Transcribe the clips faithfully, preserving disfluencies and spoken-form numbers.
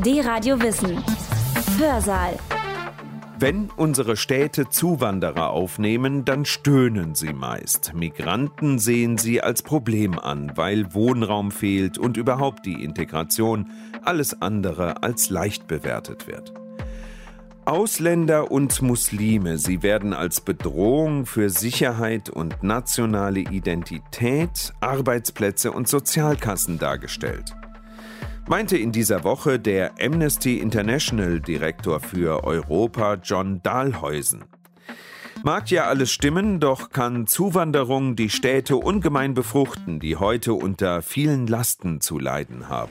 D-Radio Wissen. Hörsaal. Wenn unsere Städte Zuwanderer aufnehmen, dann stöhnen sie meist. Migranten sehen sie als Problem an, weil Wohnraum fehlt und überhaupt die Integration alles andere als leicht bewertet wird. Ausländer und Muslime, sie werden als Bedrohung für Sicherheit und nationale Identität, Arbeitsplätze und Sozialkassen dargestellt. Meinte in dieser Woche der Amnesty International Direktor für Europa John Dahlhausen. Mag ja alles stimmen, doch kann Zuwanderung die Städte ungemein befruchten, die heute unter vielen Lasten zu leiden haben.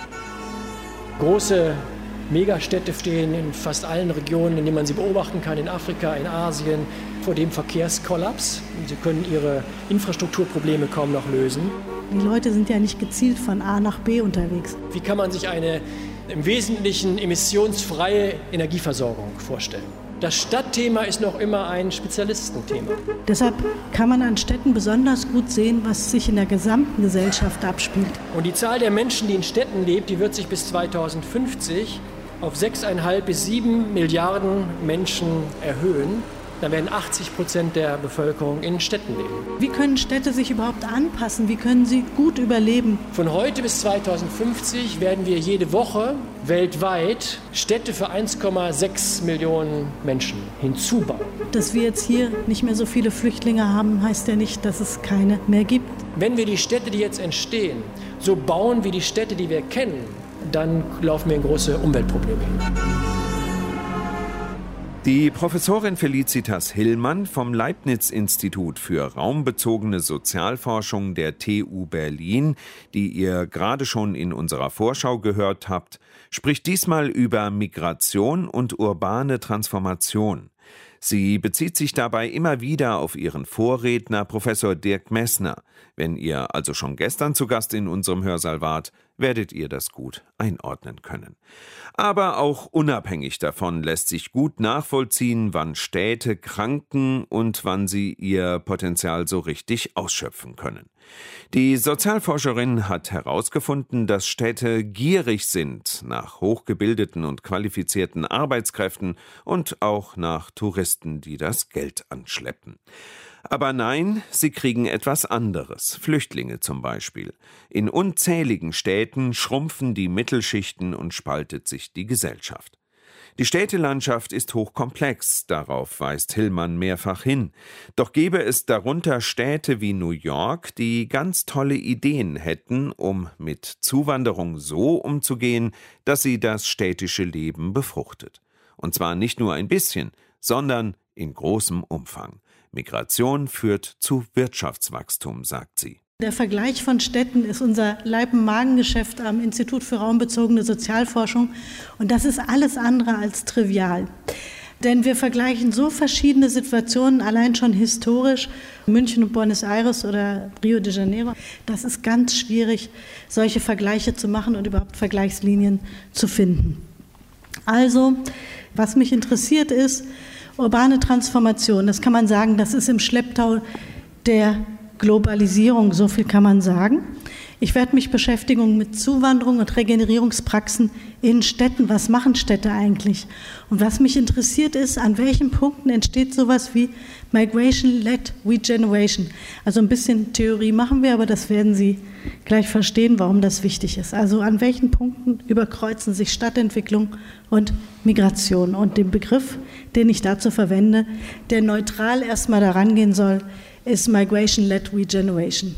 Große Megastädte stehen in fast allen Regionen, in denen man sie beobachten kann, in Afrika, in Asien, vor dem Verkehrskollaps. Sie können ihre Infrastrukturprobleme kaum noch lösen. Die Leute sind ja nicht gezielt von A nach B unterwegs. Wie kann man sich eine im Wesentlichen emissionsfreie Energieversorgung vorstellen? Das Stadtthema ist noch immer ein Spezialistenthema. Deshalb kann man an Städten besonders gut sehen, was sich in der gesamten Gesellschaft abspielt. Und die Zahl der Menschen, die in Städten lebt, die wird sich bis zweitausendfünfzig auf sechs Komma fünf bis sieben Milliarden Menschen erhöhen. Dann werden achtzig Prozent der Bevölkerung in Städten leben. Wie können Städte sich überhaupt anpassen? Wie können sie gut überleben? Von heute bis zweitausendfünfzig werden wir jede Woche weltweit Städte für eins Komma sechs Millionen Menschen hinzubauen. Dass wir jetzt hier nicht mehr so viele Flüchtlinge haben, heißt ja nicht, dass es keine mehr gibt. Wenn wir die Städte, die jetzt entstehen, so bauen wie die Städte, die wir kennen, dann laufen wir in große Umweltprobleme hin. Die Professorin Felicitas Hillmann vom Leibniz-Institut für raumbezogene Sozialforschung der T U Berlin, die ihr gerade schon in unserer Vorschau gehört habt, spricht diesmal über Migration und urbane Transformation. Sie bezieht sich dabei immer wieder auf ihren Vorredner Professor Dirk Messner. Wenn ihr also schon gestern zu Gast in unserem Hörsaal wart, werdet ihr das gut einordnen können. Aber auch unabhängig davon lässt sich gut nachvollziehen, wann Städte kranken und wann sie ihr Potenzial so richtig ausschöpfen können. Die Sozialforscherin hat herausgefunden, dass Städte gierig sind nach hochgebildeten und qualifizierten Arbeitskräften und auch nach Touristen, die das Geld anschleppen. Aber nein, sie kriegen etwas anderes, Flüchtlinge zum Beispiel. In unzähligen Städten schrumpfen die Mittelschichten und spaltet sich die Gesellschaft. Die Städtelandschaft ist hochkomplex, darauf weist Hillmann mehrfach hin. Doch gäbe es darunter Städte wie New York, die ganz tolle Ideen hätten, um mit Zuwanderung so umzugehen, dass sie das städtische Leben befruchtet. Und zwar nicht nur ein bisschen, sondern in großem Umfang. Migration führt zu Wirtschaftswachstum, sagt sie. Der Vergleich von Städten ist unser Leib-Magen-Geschäft am Institut für raumbezogene Sozialforschung. Und das ist alles andere als trivial. Denn wir vergleichen so verschiedene Situationen, allein schon historisch, München und Buenos Aires oder Rio de Janeiro. Das ist ganz schwierig, solche Vergleiche zu machen und überhaupt Vergleichslinien zu finden. Also, was mich interessiert ist, urbane Transformation, das kann man sagen, das ist im Schlepptau der Globalisierung, so viel kann man sagen. Ich werde mich beschäftigen mit Zuwanderung und Regenerierungspraxen in Städten. Was machen Städte eigentlich? Und was mich interessiert ist, an welchen Punkten entsteht sowas wie Migration-led Regeneration. Also ein bisschen Theorie machen wir, aber das werden Sie gleich verstehen, warum das wichtig ist. Also an welchen Punkten überkreuzen sich Stadtentwicklung und Migration? Und den Begriff, den ich dazu verwende, der neutral erstmal daran gehen soll, ist Migration-led Regeneration.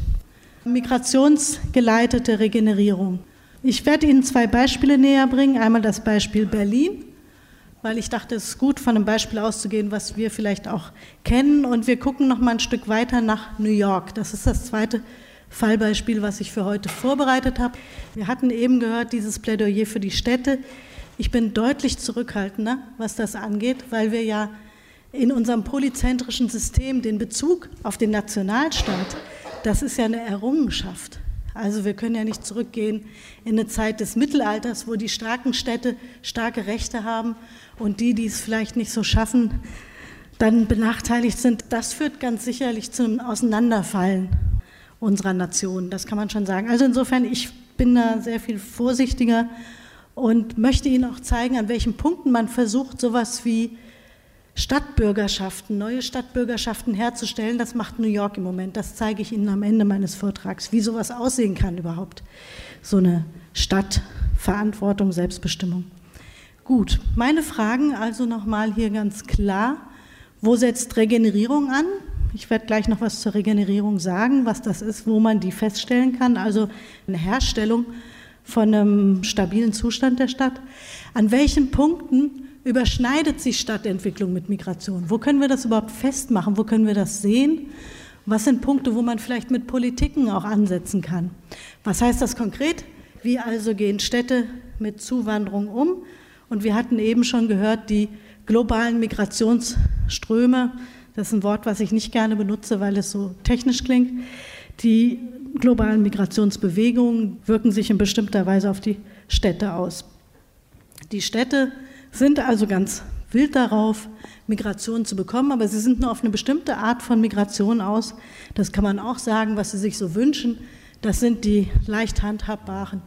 Migrationsgeleitete Regenerierung. Ich werde Ihnen zwei Beispiele näher bringen. Einmal das Beispiel Berlin, weil ich dachte, es ist gut, von einem Beispiel auszugehen, was wir vielleicht auch kennen. Und wir gucken noch mal ein Stück weiter nach New York. Das ist das zweite Fallbeispiel, was ich für heute vorbereitet habe. Wir hatten eben gehört, dieses Plädoyer für die Städte. Ich bin deutlich zurückhaltender, was das angeht, weil wir ja in unserem polyzentrischen System den Bezug auf den Nationalstaat, das ist ja eine Errungenschaft. Also wir können ja nicht zurückgehen in eine Zeit des Mittelalters, wo die starken Städte starke Rechte haben und die, die es vielleicht nicht so schaffen, dann benachteiligt sind. Das führt ganz sicherlich zum Auseinanderfallen unserer Nation, das kann man schon sagen. Also insofern, ich bin da sehr viel vorsichtiger und möchte Ihnen auch zeigen, an welchen Punkten man versucht, sowas wie Stadtbürgerschaften, neue Stadtbürgerschaften herzustellen. Das macht New York im Moment. Das zeige ich Ihnen am Ende meines Vortrags, wie sowas aussehen kann überhaupt. So eine Stadtverantwortung, Selbstbestimmung. Gut, meine Fragen also nochmal hier ganz klar. Wo setzt Regenerierung an? Ich werde gleich noch was zur Regenerierung sagen, was das ist, wo man die feststellen kann. Also eine Herstellung von einem stabilen Zustand der Stadt. An welchen Punkten überschneidet sich Stadtentwicklung mit Migration? Wo können wir das überhaupt festmachen? Wo können wir das sehen? Was sind Punkte, wo man vielleicht mit Politiken auch ansetzen kann? Was heißt das konkret? Wie also gehen Städte mit Zuwanderung um? Und wir hatten eben schon gehört, die globalen Migrationsströme, das ist ein Wort, was ich nicht gerne benutze, weil es so technisch klingt. Die globalen Migrationsbewegungen wirken sich in bestimmter Weise auf die Städte aus. Die Städte sind also ganz wild darauf, Migration zu bekommen, aber sie sind nur auf eine bestimmte Art von Migration aus. Das kann man auch sagen, was sie sich so wünschen. Das sind die leicht handhabbaren,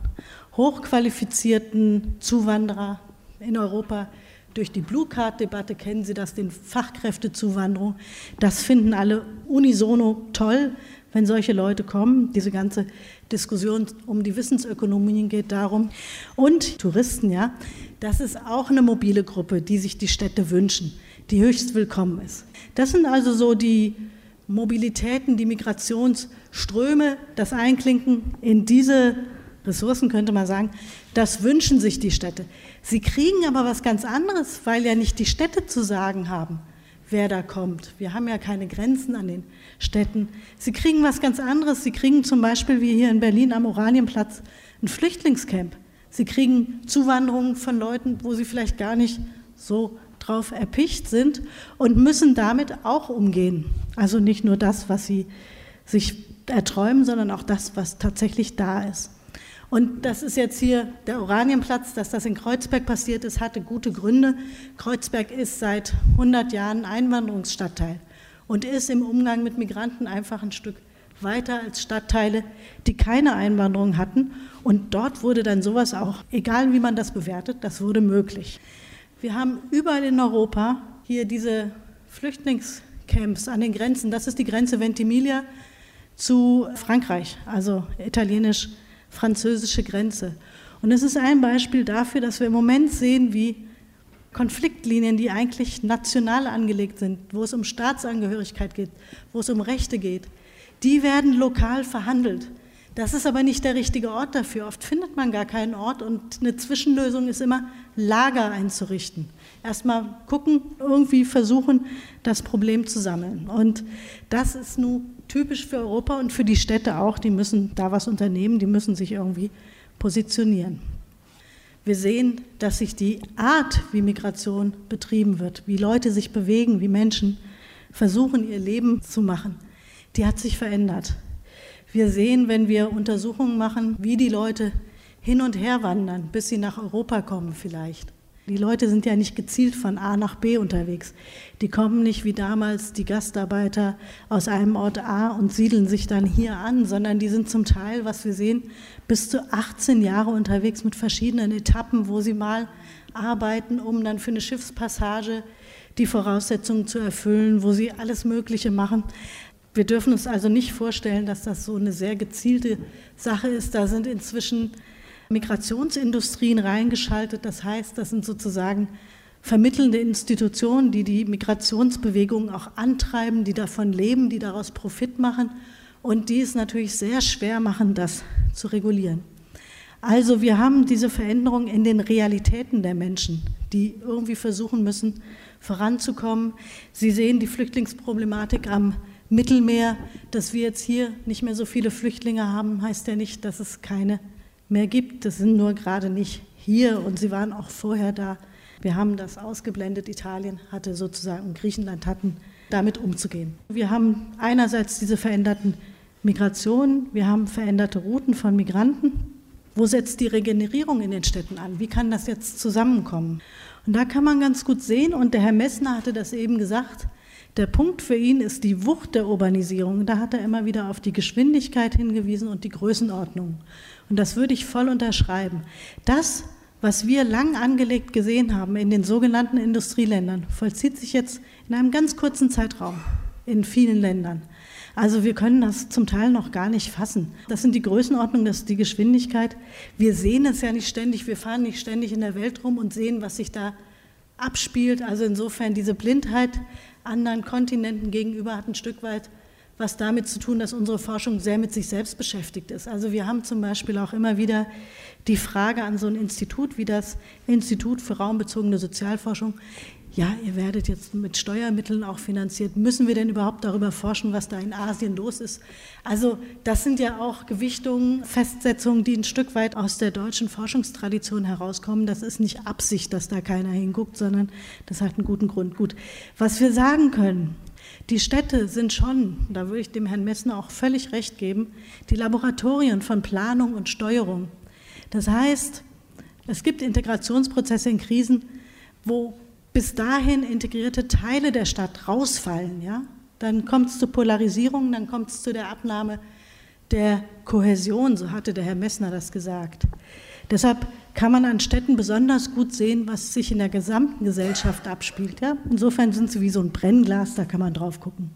hochqualifizierten Zuwanderer in Europa. Durch die Blue Card-Debatte kennen Sie das, den Fachkräftezuwanderung. Das finden alle unisono toll, wenn solche Leute kommen. Diese ganze Diskussion um die Wissensökonomien geht darum. Und Touristen, ja, das ist auch eine mobile Gruppe, die sich die Städte wünschen, die höchst willkommen ist. Das sind also so die Mobilitäten, die Migrationsströme, das Einklinken in diese Ressourcen, könnte man sagen, das wünschen sich die Städte. Sie kriegen aber was ganz anderes, weil ja nicht die Städte zu sagen haben, wer da kommt. Wir haben ja keine Grenzen an den Städten. Sie kriegen was ganz anderes. Sie kriegen zum Beispiel, wie hier in Berlin am Oranienplatz, ein Flüchtlingscamp. Sie kriegen Zuwanderungen von Leuten, wo sie vielleicht gar nicht so drauf erpicht sind und müssen damit auch umgehen. Also nicht nur das, was sie sich erträumen, sondern auch das, was tatsächlich da ist. Und das ist jetzt hier der Oranienplatz, dass das in Kreuzberg passiert ist, hatte gute Gründe. Kreuzberg ist seit hundert Jahren Einwanderungsstadtteil und ist im Umgang mit Migranten einfach ein Stück weiter als Stadtteile, die keine Einwanderung hatten. Und dort wurde dann sowas auch, egal wie man das bewertet, das wurde möglich. Wir haben überall in Europa hier diese Flüchtlingscamps an den Grenzen. Das ist die Grenze Ventimiglia zu Frankreich, also italienisch französische Grenze. Und es ist ein Beispiel dafür, dass wir im Moment sehen, wie Konfliktlinien, die eigentlich national angelegt sind, wo es um Staatsangehörigkeit geht, wo es um Rechte geht, die werden lokal verhandelt. Das ist aber nicht der richtige Ort dafür. Oft findet man gar keinen Ort und eine Zwischenlösung ist immer, Lager einzurichten. Erstmal gucken, irgendwie versuchen, das Problem zu sammeln. Und das ist nun typisch für Europa und für die Städte auch. Die müssen da was unternehmen, die müssen sich irgendwie positionieren. Wir sehen, dass sich die Art, wie Migration betrieben wird, wie Leute sich bewegen, wie Menschen versuchen, ihr Leben zu machen, die hat sich verändert. Wir sehen, wenn wir Untersuchungen machen, wie die Leute hin und her wandern, bis sie nach Europa kommen vielleicht. Die Leute sind ja nicht gezielt von A nach B unterwegs. Die kommen nicht wie damals die Gastarbeiter aus einem Ort A und siedeln sich dann hier an, sondern die sind zum Teil, was wir sehen, bis zu achtzehn Jahre unterwegs mit verschiedenen Etappen, wo sie mal arbeiten, um dann für eine Schiffspassage die Voraussetzungen zu erfüllen, wo sie alles Mögliche machen. Wir dürfen uns also nicht vorstellen, dass das so eine sehr gezielte Sache ist. Da sind inzwischen Migrationsindustrien reingeschaltet. Das heißt, das sind sozusagen vermittelnde Institutionen, die die Migrationsbewegungen auch antreiben, die davon leben, die daraus Profit machen und die es natürlich sehr schwer machen, das zu regulieren. Also wir haben diese Veränderung in den Realitäten der Menschen, die irgendwie versuchen müssen, voranzukommen. Sie sehen die Flüchtlingsproblematik am Mittelmeer. Dass wir jetzt hier nicht mehr so viele Flüchtlinge haben, heißt ja nicht, dass es keine mehr gibt. Das sind nur gerade nicht hier und sie waren auch vorher da. Wir haben das ausgeblendet. Italien hatte sozusagen, Griechenland hatten, damit umzugehen. Wir haben einerseits diese veränderten Migrationen, wir haben veränderte Routen von Migranten. Wo setzt die Regenerierung in den Städten an? Wie kann das jetzt zusammenkommen? Und da kann man ganz gut sehen, und der Herr Messner hatte das eben gesagt, der Punkt für ihn ist die Wucht der Urbanisierung. Da hat er immer wieder auf die Geschwindigkeit hingewiesen und die Größenordnung. Und das würde ich voll unterschreiben. Das, was wir lang angelegt gesehen haben in den sogenannten Industrieländern, vollzieht sich jetzt in einem ganz kurzen Zeitraum in vielen Ländern. Also wir können das zum Teil noch gar nicht fassen. Das sind die Größenordnungen, das ist die Geschwindigkeit. Wir sehen es ja nicht ständig, wir fahren nicht ständig in der Welt rum und sehen, was sich da abspielt. Also insofern diese Blindheit anderen Kontinenten gegenüber hat ein Stück weit was damit zu tun, dass unsere Forschung sehr mit sich selbst beschäftigt ist. Also wir haben zum Beispiel auch immer wieder die Frage an so ein Institut wie das Institut für raumbezogene Sozialforschung, ja, ihr werdet jetzt mit Steuermitteln auch finanziert, müssen wir denn überhaupt darüber forschen, was da in Asien los ist? Also das sind ja auch Gewichtungen, Festsetzungen, die ein Stück weit aus der deutschen Forschungstradition herauskommen. Das ist nicht Absicht, dass da keiner hinguckt, sondern das hat einen guten Grund. Gut, was wir sagen können, die Städte sind schon, da würde ich dem Herrn Messner auch völlig recht geben, die Laboratorien von Planung und Steuerung. Das heißt, es gibt Integrationsprozesse in Krisen, wo bis dahin integrierte Teile der Stadt rausfallen. Ja? Dann kommt es zur Polarisierung, dann kommt es zu der Abnahme der Kohäsion, so hatte der Herr Messner das gesagt. Deshalb kann man an Städten besonders gut sehen, was sich in der gesamten Gesellschaft abspielt. Ja? Insofern sind sie wie so ein Brennglas, da kann man drauf gucken.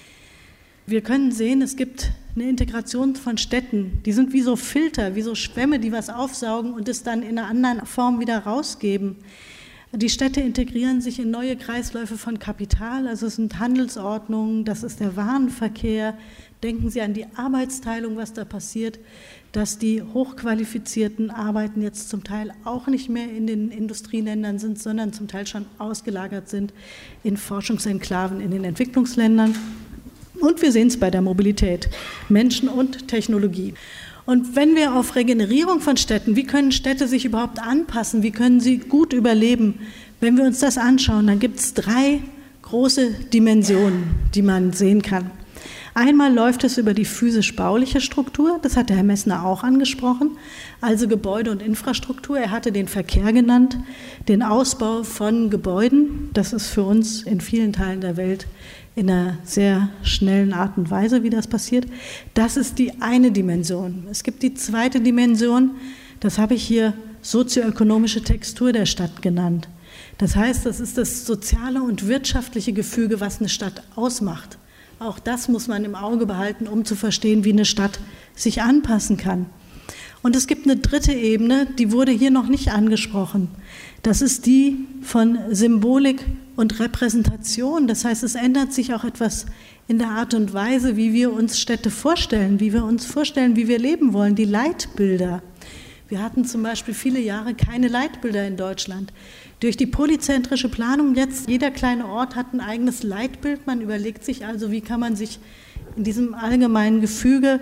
Wir können sehen, es gibt eine Integration von Städten, die sind wie so Filter, wie so Schwämme, die was aufsaugen und es dann in einer anderen Form wieder rausgeben. Die Städte integrieren sich in neue Kreisläufe von Kapital, also es sind Handelsordnungen, das ist der Warenverkehr. Denken Sie an die Arbeitsteilung, was da passiert, dass die hochqualifizierten Arbeiten jetzt zum Teil auch nicht mehr in den Industrieländern sind, sondern zum Teil schon ausgelagert sind in Forschungsenklaven in den Entwicklungsländern. Und wir sehen es bei der Mobilität, Menschen und Technologie. Und wenn wir auf Regenerierung von Städten, wie können Städte sich überhaupt anpassen, wie können sie gut überleben, wenn wir uns das anschauen, dann gibt es drei große Dimensionen, die man sehen kann. Einmal läuft es über die physisch-bauliche Struktur, das hat der Herr Messner auch angesprochen, also Gebäude und Infrastruktur. Er hatte den Verkehr genannt, den Ausbau von Gebäuden, das ist für uns in vielen Teilen der Welt in einer sehr schnellen Art und Weise, wie das passiert. Das ist die eine Dimension. Es gibt die zweite Dimension, das habe ich hier sozioökonomische Textur der Stadt genannt. Das heißt, das ist das soziale und wirtschaftliche Gefüge, was eine Stadt ausmacht. Auch das muss man im Auge behalten, um zu verstehen, wie eine Stadt sich anpassen kann. Und es gibt eine dritte Ebene, die wurde hier noch nicht angesprochen. Das ist die von Symbolik und Repräsentation. Das heißt, es ändert sich auch etwas in der Art und Weise, wie wir uns Städte vorstellen, wie wir uns vorstellen, wie wir leben wollen, die Leitbilder. Wir hatten zum Beispiel viele Jahre keine Leitbilder in Deutschland. Durch die polyzentrische Planung jetzt, jeder kleine Ort hat ein eigenes Leitbild. Man überlegt sich also, wie kann man sich in diesem allgemeinen Gefüge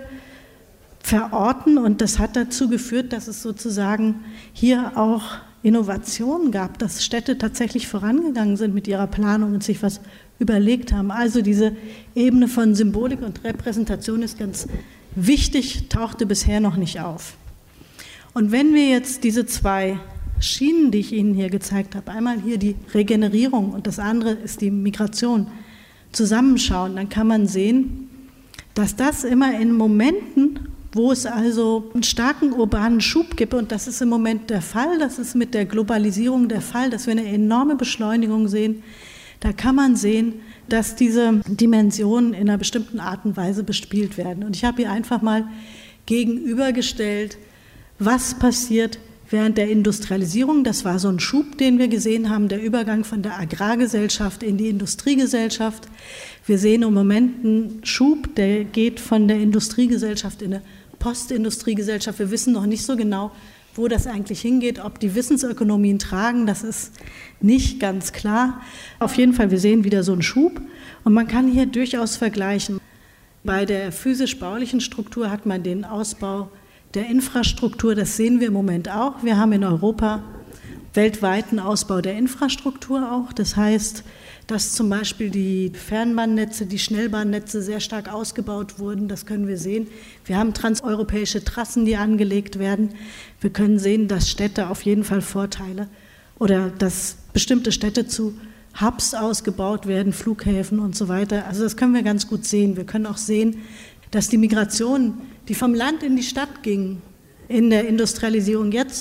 verorten. Und das hat dazu geführt, dass es sozusagen hier auch Innovationen gab, dass Städte tatsächlich vorangegangen sind mit ihrer Planung und sich was überlegt haben. Also diese Ebene von Symbolik und Repräsentation ist ganz wichtig, tauchte bisher noch nicht auf. Und wenn wir jetzt diese zwei Schienen, die ich Ihnen hier gezeigt habe, einmal hier die Regenerierung und das andere ist die Migration, zusammenschauen, dann kann man sehen, dass das immer in Momenten, wo es also einen starken urbanen Schub gibt, und das ist im Moment der Fall, das ist mit der Globalisierung der Fall, dass wir eine enorme Beschleunigung sehen, da kann man sehen, dass diese Dimensionen in einer bestimmten Art und Weise bespielt werden. Und ich habe hier einfach mal gegenübergestellt, was passiert während der Industrialisierung. Das war so ein Schub, den wir gesehen haben, der Übergang von der Agrargesellschaft in die Industriegesellschaft. Wir sehen im Moment einen Schub, der geht von der Industriegesellschaft in eine Postindustriegesellschaft. Wir wissen noch nicht so genau, wo das eigentlich hingeht, ob die Wissensökonomien tragen, das ist nicht ganz klar. Auf jeden Fall, wir sehen wieder so einen Schub und man kann hier durchaus vergleichen. Bei der physisch-baulichen Struktur hat man den Ausbau der Infrastruktur, das sehen wir im Moment auch. Wir haben in Europa weltweiten Ausbau der Infrastruktur auch. Das heißt, dass zum Beispiel die Fernbahnnetze, die Schnellbahnnetze sehr stark ausgebaut wurden. Das können wir sehen. Wir haben transeuropäische Trassen, die angelegt werden. Wir können sehen, dass Städte auf jeden Fall Vorteile oder dass bestimmte Städte zu Hubs ausgebaut werden, Flughäfen und so weiter. Also das können wir ganz gut sehen. Wir können auch sehen, dass die Migration, die vom Land in die Stadt ging, in der Industrialisierung jetzt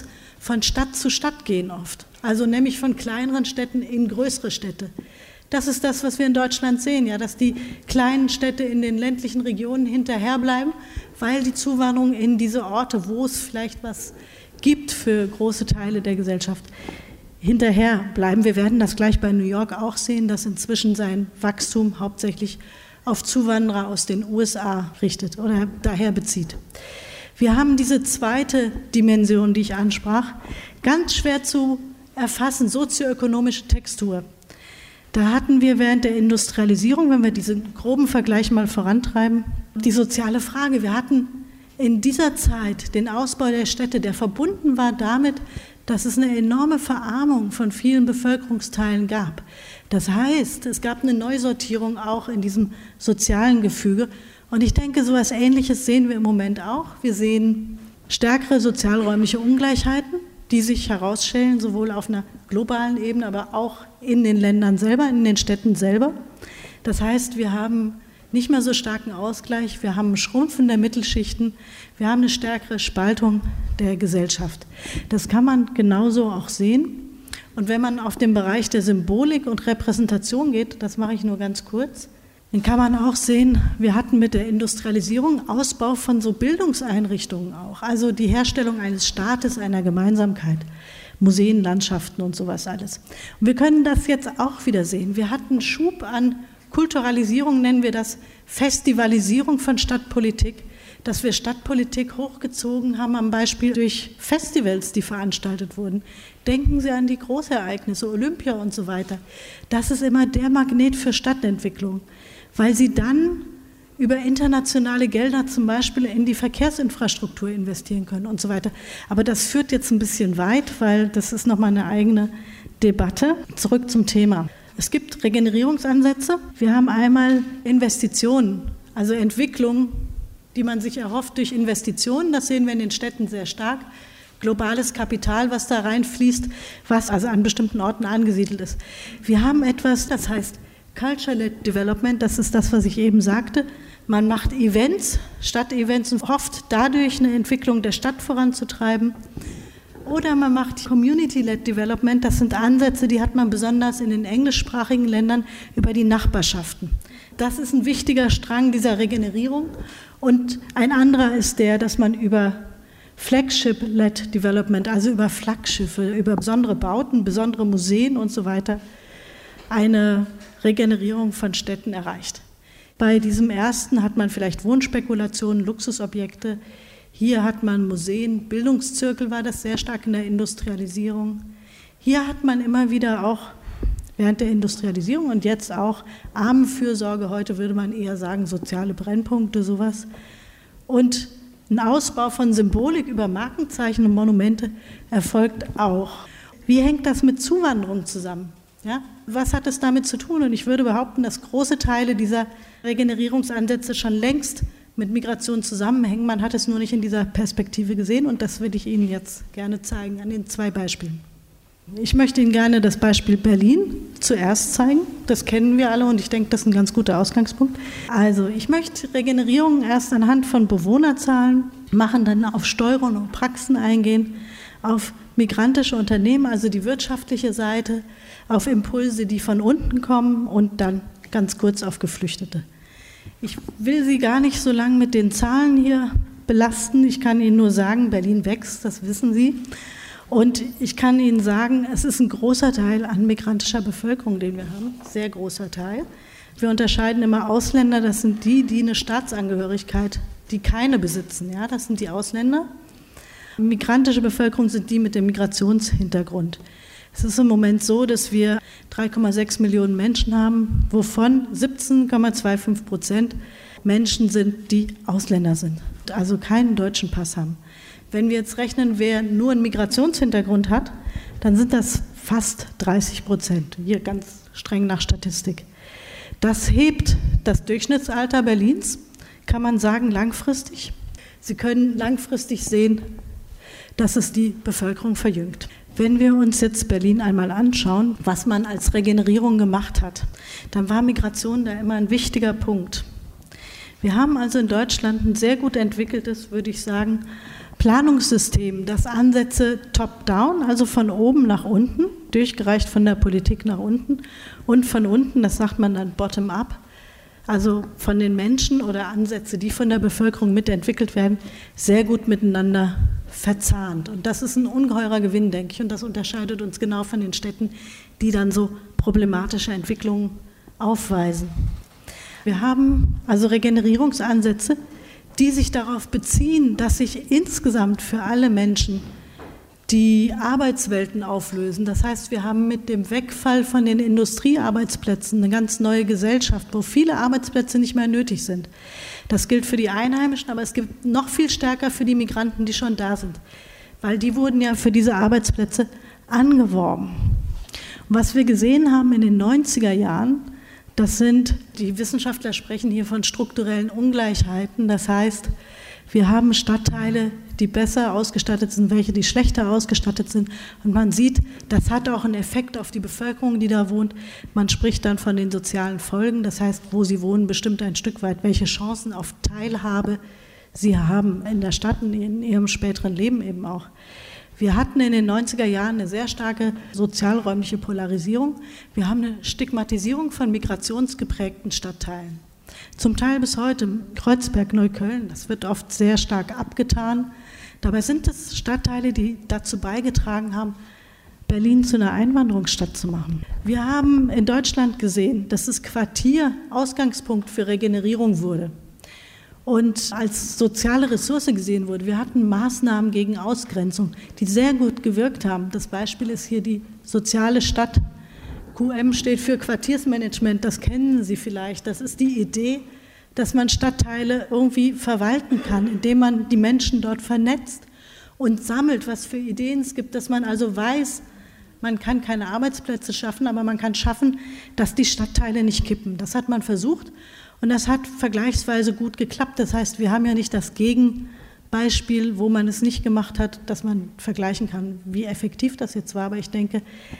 von Stadt zu Stadt gehen oft. Also nämlich von kleineren Städten in größere Städte. Das ist das, was wir in Deutschland sehen, ja, dass die kleinen Städte in den ländlichen Regionen hinterherbleiben, weil die Zuwanderung in diese Orte, wo es vielleicht was gibt für große Teile der Gesellschaft, hinterherbleiben. Wir werden das gleich bei New York auch sehen, das inzwischen sein Wachstum hauptsächlich auf Zuwanderer aus den U S A richtet oder daher bezieht. Wir haben diese zweite Dimension, die ich ansprach, ganz schwer zu erfassen, sozioökonomische Textur. Da hatten wir während der Industrialisierung, wenn wir diesen groben Vergleich mal vorantreiben, die soziale Frage. Wir hatten in dieser Zeit den Ausbau der Städte, der verbunden war damit, dass es eine enorme Verarmung von vielen Bevölkerungsteilen gab. Das heißt, es gab eine Neusortierung auch in diesem sozialen Gefüge. Und ich denke, so etwas Ähnliches sehen wir im Moment auch. Wir sehen stärkere sozialräumliche Ungleichheiten, die sich herausstellen, sowohl auf einer globalen Ebene, aber auch in den Ländern selber, in den Städten selber. Das heißt, wir haben nicht mehr so starken Ausgleich, wir haben ein Schrumpfen der Mittelschichten, wir haben eine stärkere Spaltung der Gesellschaft. Das kann man genauso auch sehen. Und wenn man auf den Bereich der Symbolik und Repräsentation geht, das mache ich nur ganz kurz, dann kann man auch sehen, wir hatten mit der Industrialisierung Ausbau von so Bildungseinrichtungen auch, also die Herstellung eines Staates, einer Gemeinsamkeit, Museen, Landschaften und sowas alles. Und wir können das jetzt auch wieder sehen. Wir hatten Schub an Kulturalisierung, nennen wir das Festivalisierung von Stadtpolitik, dass wir Stadtpolitik hochgezogen haben am Beispiel durch Festivals, die veranstaltet wurden. Denken Sie an die Großereignisse, Olympia und so weiter. Das ist immer der Magnet für Stadtentwicklung, weil Sie dann über internationale Gelder zum Beispiel in die Verkehrsinfrastruktur investieren können und so weiter. Aber das führt jetzt ein bisschen weit, weil das ist nochmal eine eigene Debatte. Zurück zum Thema. Es gibt Regenerierungsansätze. Wir haben einmal Investitionen, also Entwicklung, die man sich erhofft durch Investitionen. Das sehen wir in den Städten sehr stark. Globales Kapital, was da reinfließt, was also an bestimmten Orten angesiedelt ist. Wir haben etwas, das heißt Culture-led Development, das ist das, was ich eben sagte. Man macht Events, Stadtevents und hofft dadurch eine Entwicklung der Stadt voranzutreiben. Oder man macht Community-led Development, das sind Ansätze, die hat man besonders in den englischsprachigen Ländern über die Nachbarschaften. Das ist ein wichtiger Strang dieser Regenerierung. Und ein anderer ist der, dass man über Flagship-led Development, also über Flaggschiffe, über besondere Bauten, besondere Museen und so weiter, eine Regenerierung von Städten erreicht. Bei diesem ersten hat man vielleicht Wohnspekulationen, Luxusobjekte. Hier hat man Museen, Bildungszirkel war das sehr stark in der Industrialisierung. Hier hat man immer wieder auch während der Industrialisierung und jetzt auch Armenfürsorge, heute würde man eher sagen soziale Brennpunkte, sowas. Und ein Ausbau von Symbolik über Markenzeichen und Monumente erfolgt auch. Wie hängt das mit Zuwanderung zusammen? Ja? Was hat es damit zu tun? Und ich würde behaupten, dass große Teile dieser Regenerierungsansätze schon längst mit Migration zusammenhängen. Man hat es nur nicht in dieser Perspektive gesehen und das will ich Ihnen jetzt gerne zeigen an den zwei Beispielen. Ich möchte Ihnen gerne das Beispiel Berlin zuerst zeigen. Das kennen wir alle und ich denke, das ist ein ganz guter Ausgangspunkt. Also ich möchte Regenerierung erst anhand von Bewohnerzahlen machen, dann auf Steuerung und Praxen eingehen, auf migrantische Unternehmen, also die wirtschaftliche Seite, auf Impulse, die von unten kommen und dann ganz kurz auf Geflüchtete. Ich will Sie gar nicht so lange mit den Zahlen hier belasten. Ich kann Ihnen nur sagen, Berlin wächst, das wissen Sie. Und ich kann Ihnen sagen, es ist ein großer Teil an migrantischer Bevölkerung, den wir haben, sehr großer Teil. Wir unterscheiden immer Ausländer, das sind die, die eine Staatsangehörigkeit, die keine besitzen, ja, das sind die Ausländer. Migrantische Bevölkerung sind die mit dem Migrationshintergrund. Es ist im Moment so, dass wir drei Komma sechs Millionen Menschen haben, wovon siebzehn Komma fünfundzwanzig Prozent Menschen sind, die Ausländer sind, also keinen deutschen Pass haben. Wenn wir jetzt rechnen, wer nur einen Migrationshintergrund hat, dann sind das fast dreißig Prozent, hier ganz streng nach Statistik. Das hebt das Durchschnittsalter Berlins, kann man sagen, langfristig. Sie können langfristig sehen, dass es die Bevölkerung verjüngt. Wenn wir uns jetzt Berlin einmal anschauen, was man als Regenerierung gemacht hat, dann war Migration da immer ein wichtiger Punkt. Wir haben also in Deutschland ein sehr gut entwickeltes, würde ich sagen, Planungssystem, das Ansätze top-down, also von oben nach unten, durchgereicht von der Politik nach unten und von unten, das sagt man dann bottom-up, also von den Menschen oder Ansätze, die von der Bevölkerung mitentwickelt werden, sehr gut miteinander verzahnt. Und das ist ein ungeheurer Gewinn, denke ich, und das unterscheidet uns genau von den Städten, die dann so problematische Entwicklungen aufweisen. Wir haben also Regenerierungsansätze, die sich darauf beziehen, dass sich insgesamt für alle Menschen die Arbeitswelten auflösen. Das heißt, wir haben mit dem Wegfall von den Industriearbeitsplätzen eine ganz neue Gesellschaft, wo viele Arbeitsplätze nicht mehr nötig sind. Das gilt für die Einheimischen, aber es gilt noch viel stärker für die Migranten, die schon da sind, weil die wurden ja für diese Arbeitsplätze angeworben. Und was wir gesehen haben in den neunziger Jahren, das sind, die Wissenschaftler sprechen hier von strukturellen Ungleichheiten, das heißt, wir haben Stadtteile, die besser ausgestattet sind, welche, die schlechter ausgestattet sind. Und man sieht, das hat auch einen Effekt auf die Bevölkerung, die da wohnt. Man spricht dann von den sozialen Folgen, das heißt, wo sie wohnen, bestimmt ein Stück weit, welche Chancen auf Teilhabe sie haben in der Stadt und in ihrem späteren Leben eben auch. Wir hatten in den neunziger Jahren eine sehr starke sozialräumliche Polarisierung. Wir haben eine Stigmatisierung von migrationsgeprägten Stadtteilen. Zum Teil bis heute, Kreuzberg, Neukölln, das wird oft sehr stark abgetan. Dabei sind es Stadtteile, die dazu beigetragen haben, Berlin zu einer Einwanderungsstadt zu machen. Wir haben in Deutschland gesehen, dass das Quartier Ausgangspunkt für Regenerierung wurde und als soziale Ressource gesehen wurde. Wir hatten Maßnahmen gegen Ausgrenzung, die sehr gut gewirkt haben. Das Beispiel ist hier die soziale Stadt. Q M steht für Quartiersmanagement, das kennen Sie vielleicht. Das ist die Idee, dass man Stadtteile irgendwie verwalten kann, indem man die Menschen dort vernetzt und sammelt, was für Ideen es gibt, dass man also weiß, man kann keine Arbeitsplätze schaffen, aber man kann schaffen, dass die Stadtteile nicht kippen. Das hat man versucht und das hat vergleichsweise gut geklappt. Das heißt, wir haben ja nicht das Gegenbeispiel, wo man es nicht gemacht hat, dass man vergleichen kann, wie effektiv das jetzt war. Aber ich denke,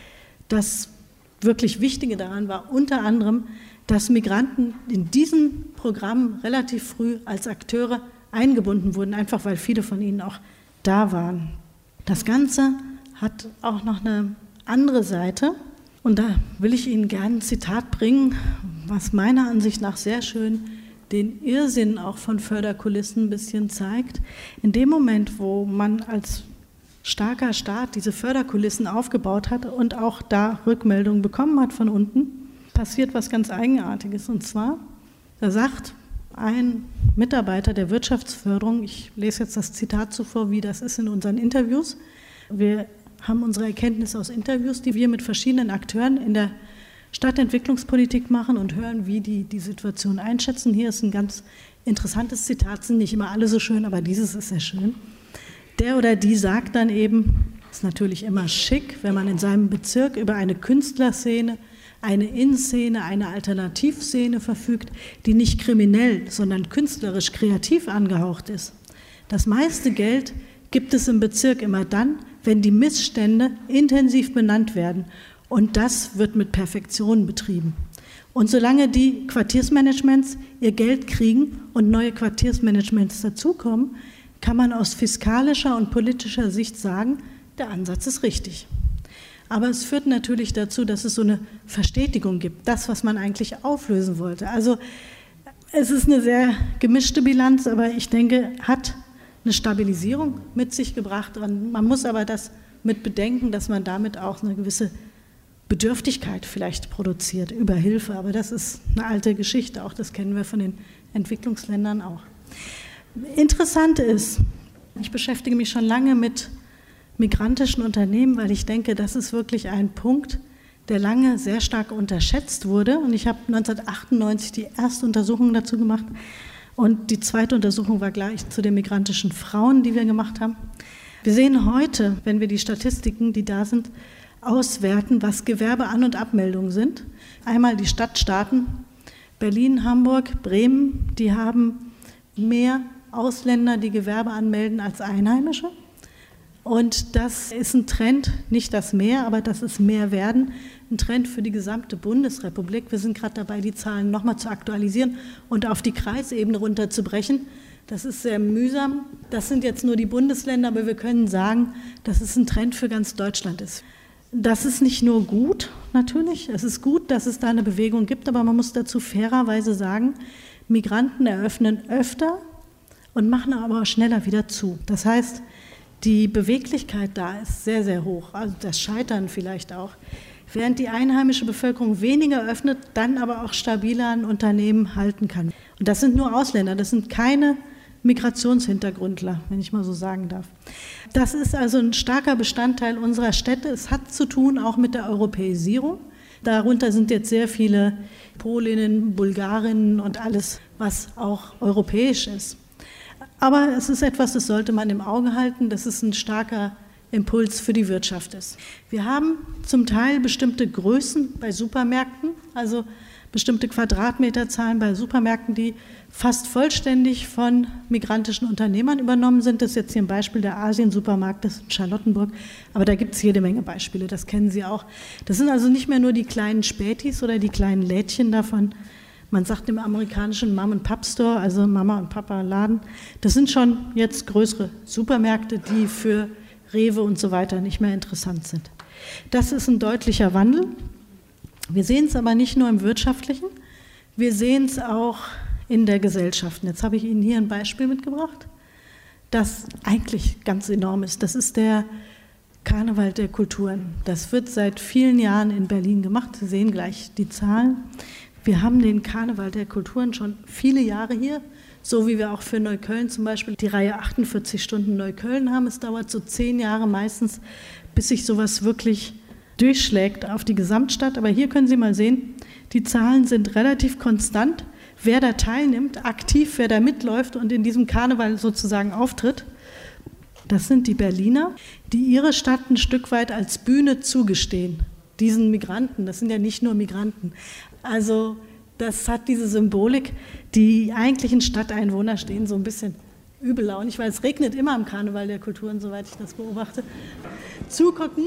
dass wirklich Wichtige daran war unter anderem, dass Migranten in diesem Programm relativ früh als Akteure eingebunden wurden, einfach weil viele von ihnen auch da waren. Das Ganze hat auch noch eine andere Seite und da will ich Ihnen gerne ein Zitat bringen, was meiner Ansicht nach sehr schön den Irrsinn auch von Förderkulissen ein bisschen zeigt. In dem Moment, wo man als starker Staat diese Förderkulissen aufgebaut hat und auch da Rückmeldungen bekommen hat von unten, passiert was ganz Eigenartiges. Und zwar, da sagt ein Mitarbeiter der Wirtschaftsförderung, ich lese jetzt das Zitat zuvor, wie das ist in unseren Interviews. Wir haben unsere Erkenntnisse aus Interviews, die wir mit verschiedenen Akteuren in der Stadtentwicklungspolitik machen und hören, wie die die Situation einschätzen. Hier ist ein ganz interessantes Zitat, sind nicht immer alle so schön, aber dieses ist sehr schön. Der oder die sagt dann eben, ist natürlich immer schick, wenn man in seinem Bezirk über eine Künstlerszene, eine In-Szene, eine Alternativszene verfügt, die nicht kriminell, sondern künstlerisch kreativ angehaucht ist. Das meiste Geld gibt es im Bezirk immer dann, wenn die Missstände intensiv benannt werden. Und das wird mit Perfektion betrieben. Und solange die Quartiersmanagements ihr Geld kriegen und neue Quartiersmanagements dazukommen, kann man aus fiskalischer und politischer Sicht sagen, der Ansatz ist richtig. Aber es führt natürlich dazu, dass es so eine Verstetigung gibt, das, was man eigentlich auflösen wollte. Also es ist eine sehr gemischte Bilanz, aber ich denke, hat eine Stabilisierung mit sich gebracht. Und man muss aber das mit bedenken, dass man damit auch eine gewisse Bedürftigkeit vielleicht produziert über Hilfe. Aber das ist eine alte Geschichte, auch das kennen wir von den Entwicklungsländern auch. Interessant ist, ich beschäftige mich schon lange mit migrantischen Unternehmen, weil ich denke, das ist wirklich ein Punkt, der lange sehr stark unterschätzt wurde. Und ich habe neunzehnhundertachtundneunzig die erste Untersuchung dazu gemacht und die zweite Untersuchung war gleich zu den migrantischen Frauen, die wir gemacht haben. Wir sehen heute, wenn wir die Statistiken, die da sind, auswerten, was Gewerbean- und Abmeldungen sind. Einmal die Stadtstaaten, Berlin, Hamburg, Bremen, die haben mehr Ausländer, die Gewerbe anmelden, als Einheimische. Und das ist ein Trend, nicht das mehr, aber das ist mehr werden, ein Trend für die gesamte Bundesrepublik. Wir sind gerade dabei, die Zahlen nochmal zu aktualisieren und auf die Kreisebene runterzubrechen, Das ist sehr mühsam. Das sind jetzt nur die Bundesländer, aber wir können sagen, dass es ein Trend für ganz Deutschland ist. Das ist nicht nur gut, natürlich. Es ist gut, dass es da eine Bewegung gibt, aber man muss dazu fairerweise sagen, Migranten eröffnen öfter und machen aber auch schneller wieder zu. Das heißt, die Beweglichkeit da ist sehr, sehr hoch, also das Scheitern vielleicht auch. Während die einheimische Bevölkerung weniger öffnet, dann aber auch stabiler an Unternehmen halten kann. Und das sind nur Ausländer, das sind keine Migrationshintergründler, wenn ich mal so sagen darf. Das ist also ein starker Bestandteil unserer Städte. Es hat zu tun auch mit der Europäisierung. Darunter sind jetzt sehr viele Polinnen, Bulgarinnen und alles, was auch europäisch ist. Aber es ist etwas, das sollte man im Auge halten, dass es ein starker Impuls für die Wirtschaft ist. Wir haben zum Teil bestimmte Größen bei Supermärkten, also bestimmte Quadratmeterzahlen bei Supermärkten, die fast vollständig von migrantischen Unternehmern übernommen sind. Das ist jetzt hier ein Beispiel der Asien-Supermarkt, das ist in Charlottenburg, aber da gibt es jede Menge Beispiele, das kennen Sie auch. Das sind also nicht mehr nur die kleinen Spätis oder die kleinen Lädchen davon. Man sagt im amerikanischen Mom-and-Pop-Store, also Mama- und Papa-Laden, das sind schon jetzt größere Supermärkte, die für Rewe und so weiter nicht mehr interessant sind. Das ist ein deutlicher Wandel. Wir sehen es aber nicht nur im Wirtschaftlichen, wir sehen es auch in der Gesellschaft. Jetzt habe ich Ihnen hier ein Beispiel mitgebracht, das eigentlich ganz enorm ist. Das ist der Karneval der Kulturen. Das wird seit vielen Jahren in Berlin gemacht. Sie sehen gleich die Zahlen. Wir haben den Karneval der Kulturen schon viele Jahre hier, so wie wir auch für Neukölln zum Beispiel die Reihe achtundvierzig Stunden Neukölln haben. Es dauert so zehn Jahre meistens, bis sich sowas wirklich durchschlägt auf die Gesamtstadt. Aber hier können Sie mal sehen, die Zahlen sind relativ konstant. Wer da teilnimmt, aktiv, wer da mitläuft und in diesem Karneval sozusagen auftritt, das sind die Berliner, die ihre Stadt ein Stück weit als Bühne zugestehen. Diesen Migranten, das sind ja nicht nur Migranten. Also das hat diese Symbolik, die eigentlichen Stadteinwohner stehen so ein bisschen übellaunig, weil es regnet immer am Karneval der Kulturen, soweit ich das beobachte. Zugucken,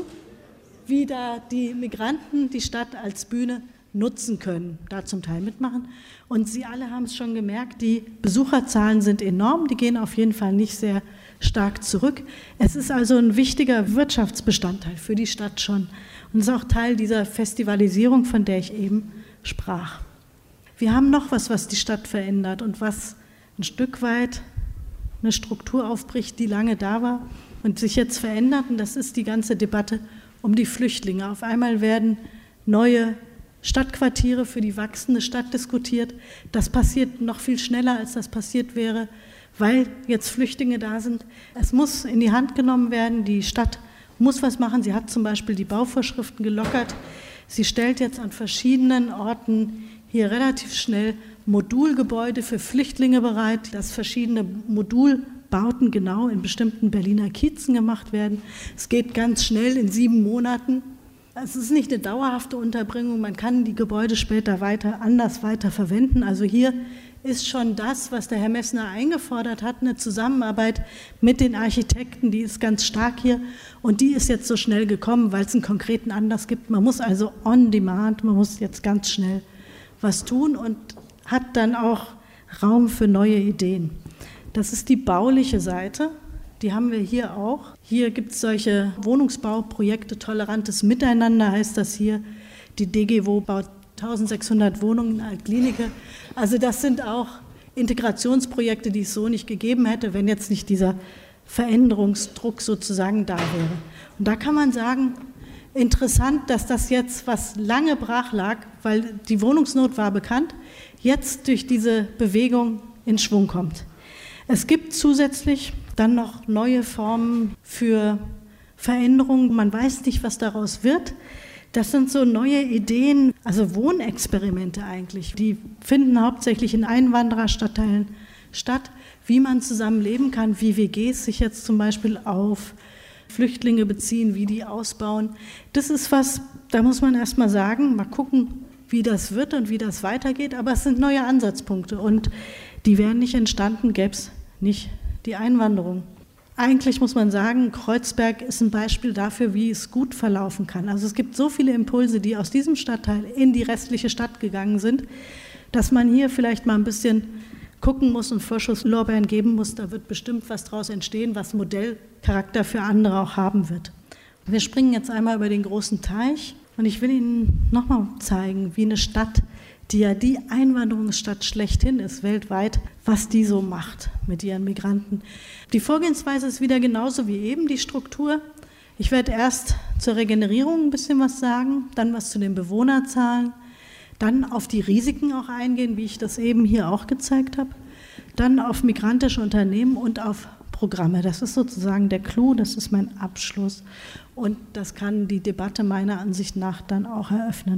wie da die Migranten die Stadt als Bühne nutzen können, da zum Teil mitmachen. Und Sie alle haben es schon gemerkt, die Besucherzahlen sind enorm, die gehen auf jeden Fall nicht sehr stark zurück. Es ist also ein wichtiger Wirtschaftsbestandteil für die Stadt schon und ist auch Teil dieser Festivalisierung, von der ich eben sprach. Wir haben noch was, was die Stadt verändert und was ein Stück weit eine Struktur aufbricht, die lange da war und sich jetzt verändert, und das ist die ganze Debatte um die Flüchtlinge. Auf einmal werden neue Stadtquartiere für die wachsende Stadt diskutiert. Das passiert noch viel schneller, als das passiert wäre, weil jetzt Flüchtlinge da sind. Es muss in die Hand genommen werden, die Stadt muss was machen. Sie hat zum Beispiel die Bauvorschriften gelockert. Sie stellt jetzt an verschiedenen Orten hier relativ schnell Modulgebäude für Flüchtlinge bereit, dass verschiedene Modulbauten genau in bestimmten Berliner Kiezen gemacht werden. Es geht ganz schnell in sieben Monaten. Es ist nicht eine dauerhafte Unterbringung, man kann die Gebäude später weiter, anders weiter verwenden. Also hier ist schon das, was der Herr Messner eingefordert hat, eine Zusammenarbeit mit den Architekten, die ist ganz stark hier und die ist jetzt so schnell gekommen, weil es einen konkreten Anlass gibt. Man muss also on demand, man muss jetzt ganz schnell was tun und hat dann auch Raum für neue Ideen. Das ist die bauliche Seite. Die haben wir hier auch. Hier gibt es solche Wohnungsbauprojekte, tolerantes Miteinander heißt das hier. Die D G W O baut eintausendsechshundert Wohnungen in Altklinike. Also das sind auch Integrationsprojekte, die es so nicht gegeben hätte, wenn jetzt nicht dieser Veränderungsdruck sozusagen da wäre. Und da kann man sagen, interessant, dass das jetzt, was lange brach lag, weil die Wohnungsnot war bekannt, jetzt durch diese Bewegung in Schwung kommt. Es gibt zusätzlich dann noch neue Formen für Veränderungen. Man weiß nicht, was daraus wird. Das sind so neue Ideen, also Wohnexperimente eigentlich. Die finden hauptsächlich in Einwandererstadtteilen statt, wie man zusammen leben kann, wie W Gs sich jetzt zum Beispiel auf Flüchtlinge beziehen, wie die ausbauen. Das ist was, da muss man erst mal sagen, mal gucken, wie das wird und wie das weitergeht. Aber es sind neue Ansatzpunkte und die wären nicht entstanden, gäbe es nicht die Einwanderung. Eigentlich muss man sagen, Kreuzberg ist ein Beispiel dafür, wie es gut verlaufen kann. Also es gibt so viele Impulse, die aus diesem Stadtteil in die restliche Stadt gegangen sind, dass man hier vielleicht mal ein bisschen gucken muss und Vorschusslorbeeren geben muss. Da wird bestimmt was daraus entstehen, was Modellcharakter für andere auch haben wird. Wir springen jetzt einmal über den großen Teich und ich will Ihnen nochmal zeigen, wie eine Stadt, die ja die Einwanderungsstadt schlechthin ist weltweit, was die so macht mit ihren Migranten. Die Vorgehensweise ist wieder genauso wie eben die Struktur. Ich werde erst zur Regenerierung ein bisschen was sagen, dann was zu den Bewohnerzahlen, dann auf die Risiken auch eingehen, wie ich das eben hier auch gezeigt habe, dann auf migrantische Unternehmen und auf Programme. Das ist sozusagen der Clou, das ist mein Abschluss und das kann die Debatte meiner Ansicht nach dann auch eröffnen.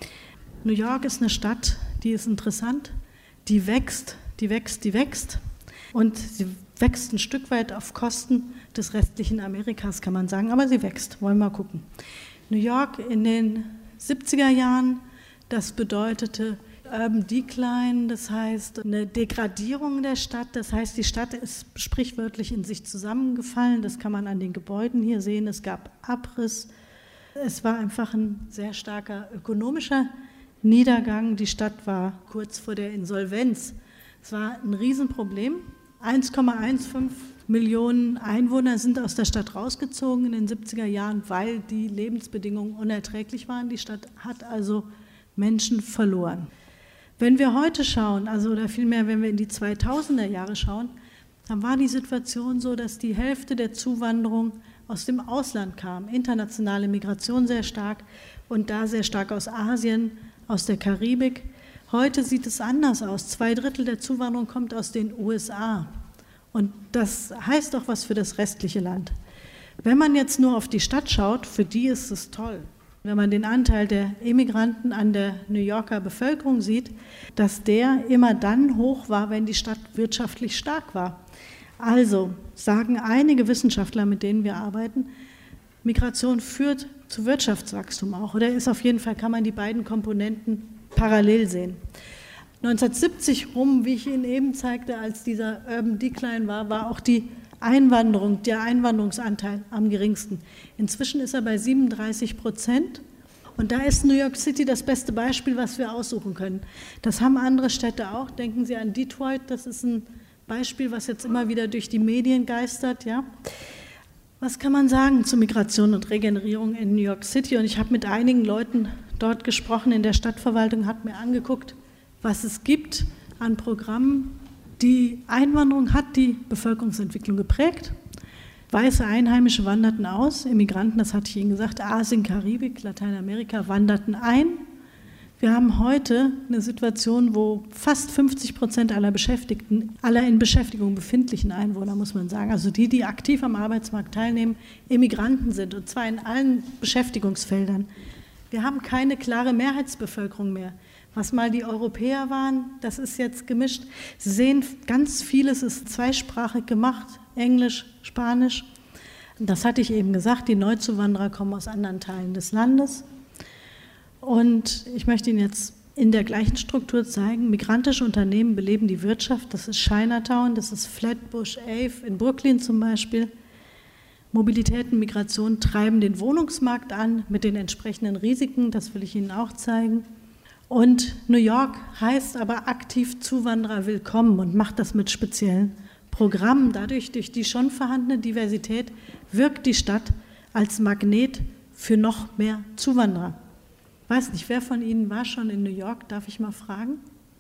New York ist eine Stadt, die ist interessant, die wächst, die wächst, die wächst und sie wächst ein Stück weit auf Kosten des restlichen Amerikas, kann man sagen, aber sie wächst, wollen wir mal gucken. New York in den siebziger Jahren, das bedeutete Urban Decline, das heißt eine Degradierung der Stadt, das heißt die Stadt ist sprichwörtlich in sich zusammengefallen, das kann man an den Gebäuden hier sehen, es gab Abriss, es war einfach ein sehr starker ökonomischer Niedergang, die Stadt war kurz vor der Insolvenz, es war ein Riesenproblem. eins Komma fünfzehn Millionen Einwohner sind aus der Stadt rausgezogen in den siebziger Jahren, weil die Lebensbedingungen unerträglich waren. Die Stadt hat also Menschen verloren. Wenn wir heute schauen, also oder vielmehr, wenn wir in die zweitausender Jahre schauen, dann war die Situation so, dass die Hälfte der Zuwanderung aus dem Ausland kam. Internationale Migration sehr stark und da sehr stark aus Asien, aus der Karibik. Heute sieht es anders aus. Zwei Drittel der Zuwanderung kommt aus den U S A. Und das heißt auch was für das restliche Land. Wenn man jetzt nur auf die Stadt schaut, für die ist es toll. Wenn man den Anteil der Immigranten an der New Yorker Bevölkerung sieht, dass der immer dann hoch war, wenn die Stadt wirtschaftlich stark war. Also sagen einige Wissenschaftler, mit denen wir arbeiten, Migration führt zu Wirtschaftswachstum auch. Oder ist auf jeden Fall, kann man die beiden Komponenten parallel sehen. neunzehnhundertsiebzig rum, wie ich Ihnen eben zeigte, als dieser Urban Decline war, war auch die Einwanderung, der Einwanderungsanteil am geringsten. Inzwischen ist er bei siebenunddreißig Prozent und da ist New York City das beste Beispiel, was wir aussuchen können. Das haben andere Städte auch. Denken Sie an Detroit, das ist ein Beispiel, was jetzt immer wieder durch die Medien geistert. Ja. Was kann man sagen zu Migration und Regenerierung in New York City? Und ich habe mit einigen Leuten dort gesprochen in der Stadtverwaltung, hat mir angeguckt, was es gibt an Programmen. Die Einwanderung hat die Bevölkerungsentwicklung geprägt. Weiße Einheimische wanderten aus, Immigranten, das hatte ich Ihnen gesagt, Asien, Karibik, Lateinamerika wanderten ein. Wir haben heute eine Situation, wo fast fünfzig Prozent aller Beschäftigten, aller in Beschäftigung befindlichen Einwohner, muss man sagen, also die, die aktiv am Arbeitsmarkt teilnehmen, Immigranten sind, und zwar in allen Beschäftigungsfeldern. Wir haben keine klare Mehrheitsbevölkerung mehr. Was mal die Europäer waren, das ist jetzt gemischt. Sie sehen, ganz vieles ist zweisprachig gemacht, Englisch, Spanisch. Das hatte ich eben gesagt, die Neuzuwanderer kommen aus anderen Teilen des Landes. Und ich möchte Ihnen jetzt in der gleichen Struktur zeigen, migrantische Unternehmen beleben die Wirtschaft. Das ist Chinatown, das ist Flatbush Ave in Brooklyn zum Beispiel. Mobilität und Migration treiben den Wohnungsmarkt an mit den entsprechenden Risiken, das will ich Ihnen auch zeigen. Und New York heißt aber aktiv Zuwanderer willkommen und macht das mit speziellen Programmen. Dadurch, durch die schon vorhandene Diversität, wirkt die Stadt als Magnet für noch mehr Zuwanderer. Ich weiß nicht, wer von Ihnen war schon in New York? Darf ich mal fragen?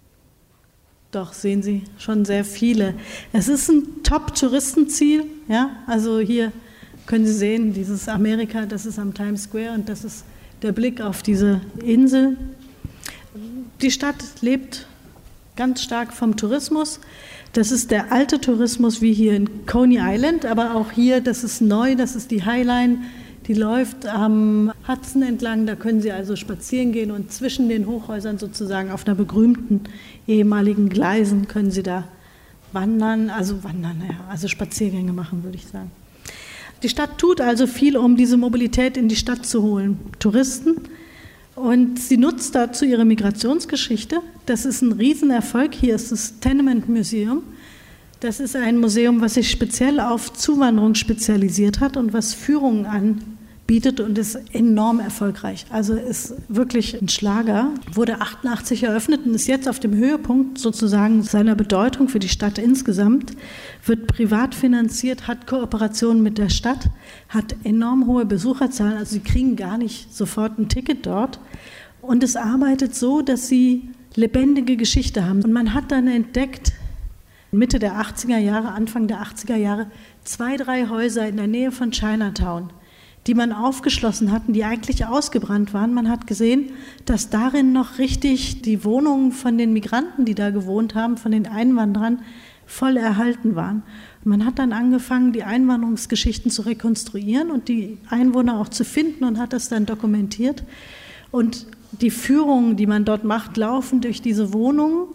Doch, sehen Sie, schon sehr viele. Es ist ein Top-Touristenziel. Ja? Also hier können Sie sehen, dieses Amerika, das ist am Times Square und das ist der Blick auf diese Insel. Die Stadt lebt ganz stark vom Tourismus. Das ist der alte Tourismus wie hier in Coney Island, aber auch hier, das ist neu, das ist die Highline, die läuft am Hudson entlang. Da können Sie also spazieren gehen und zwischen den Hochhäusern sozusagen auf einer begrünten ehemaligen Gleisen können Sie da wandern, also wandern, ja, also Spaziergänge machen, würde ich sagen. Die Stadt tut also viel, um diese Mobilität in die Stadt zu holen. Touristen. Und sie nutzt dazu ihre Migrationsgeschichte. Das ist ein Riesenerfolg. Hier ist das Tenement Museum. Das ist ein Museum, was sich speziell auf Zuwanderung spezialisiert hat und was Führungen bietet und ist enorm erfolgreich. Also ist wirklich ein Schlager. Wurde achtundachtzig eröffnet und ist jetzt auf dem Höhepunkt sozusagen seiner Bedeutung für die Stadt insgesamt. Wird privat finanziert, hat Kooperationen mit der Stadt, hat enorm hohe Besucherzahlen. Also sie kriegen gar nicht sofort ein Ticket dort. Und es arbeitet so, dass sie lebendige Geschichte haben. Und man hat dann entdeckt, Mitte der achtziger Jahre, Anfang der achtziger Jahre, zwei, drei Häuser in der Nähe von Chinatown, die man aufgeschlossen hatten, die eigentlich ausgebrannt waren. Man hat gesehen, dass darin noch richtig die Wohnungen von den Migranten, die da gewohnt haben, von den Einwanderern, voll erhalten waren. Und man hat dann angefangen, die Einwanderungsgeschichten zu rekonstruieren und die Einwohner auch zu finden und hat das dann dokumentiert. Und die Führungen, die man dort macht, laufen durch diese Wohnungen.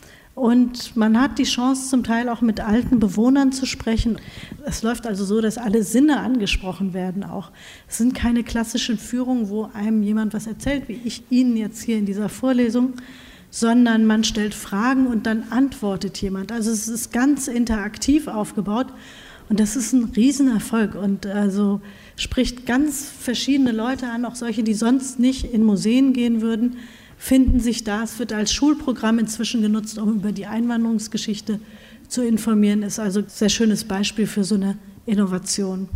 Und man hat die Chance, zum Teil auch mit alten Bewohnern zu sprechen. Es läuft also so, dass alle Sinne angesprochen werden auch. Es sind keine klassischen Führungen, wo einem jemand was erzählt, wie ich Ihnen jetzt hier in dieser Vorlesung, sondern man stellt Fragen und dann antwortet jemand. Also es ist ganz interaktiv aufgebaut und das ist ein Riesenerfolg und also spricht ganz verschiedene Leute an, auch solche, die sonst nicht in Museen gehen würden, finden sich da. Es wird als Schulprogramm inzwischen genutzt, um über die Einwanderungsgeschichte zu informieren. Ist also ein sehr schönes Beispiel für so eine Innovation.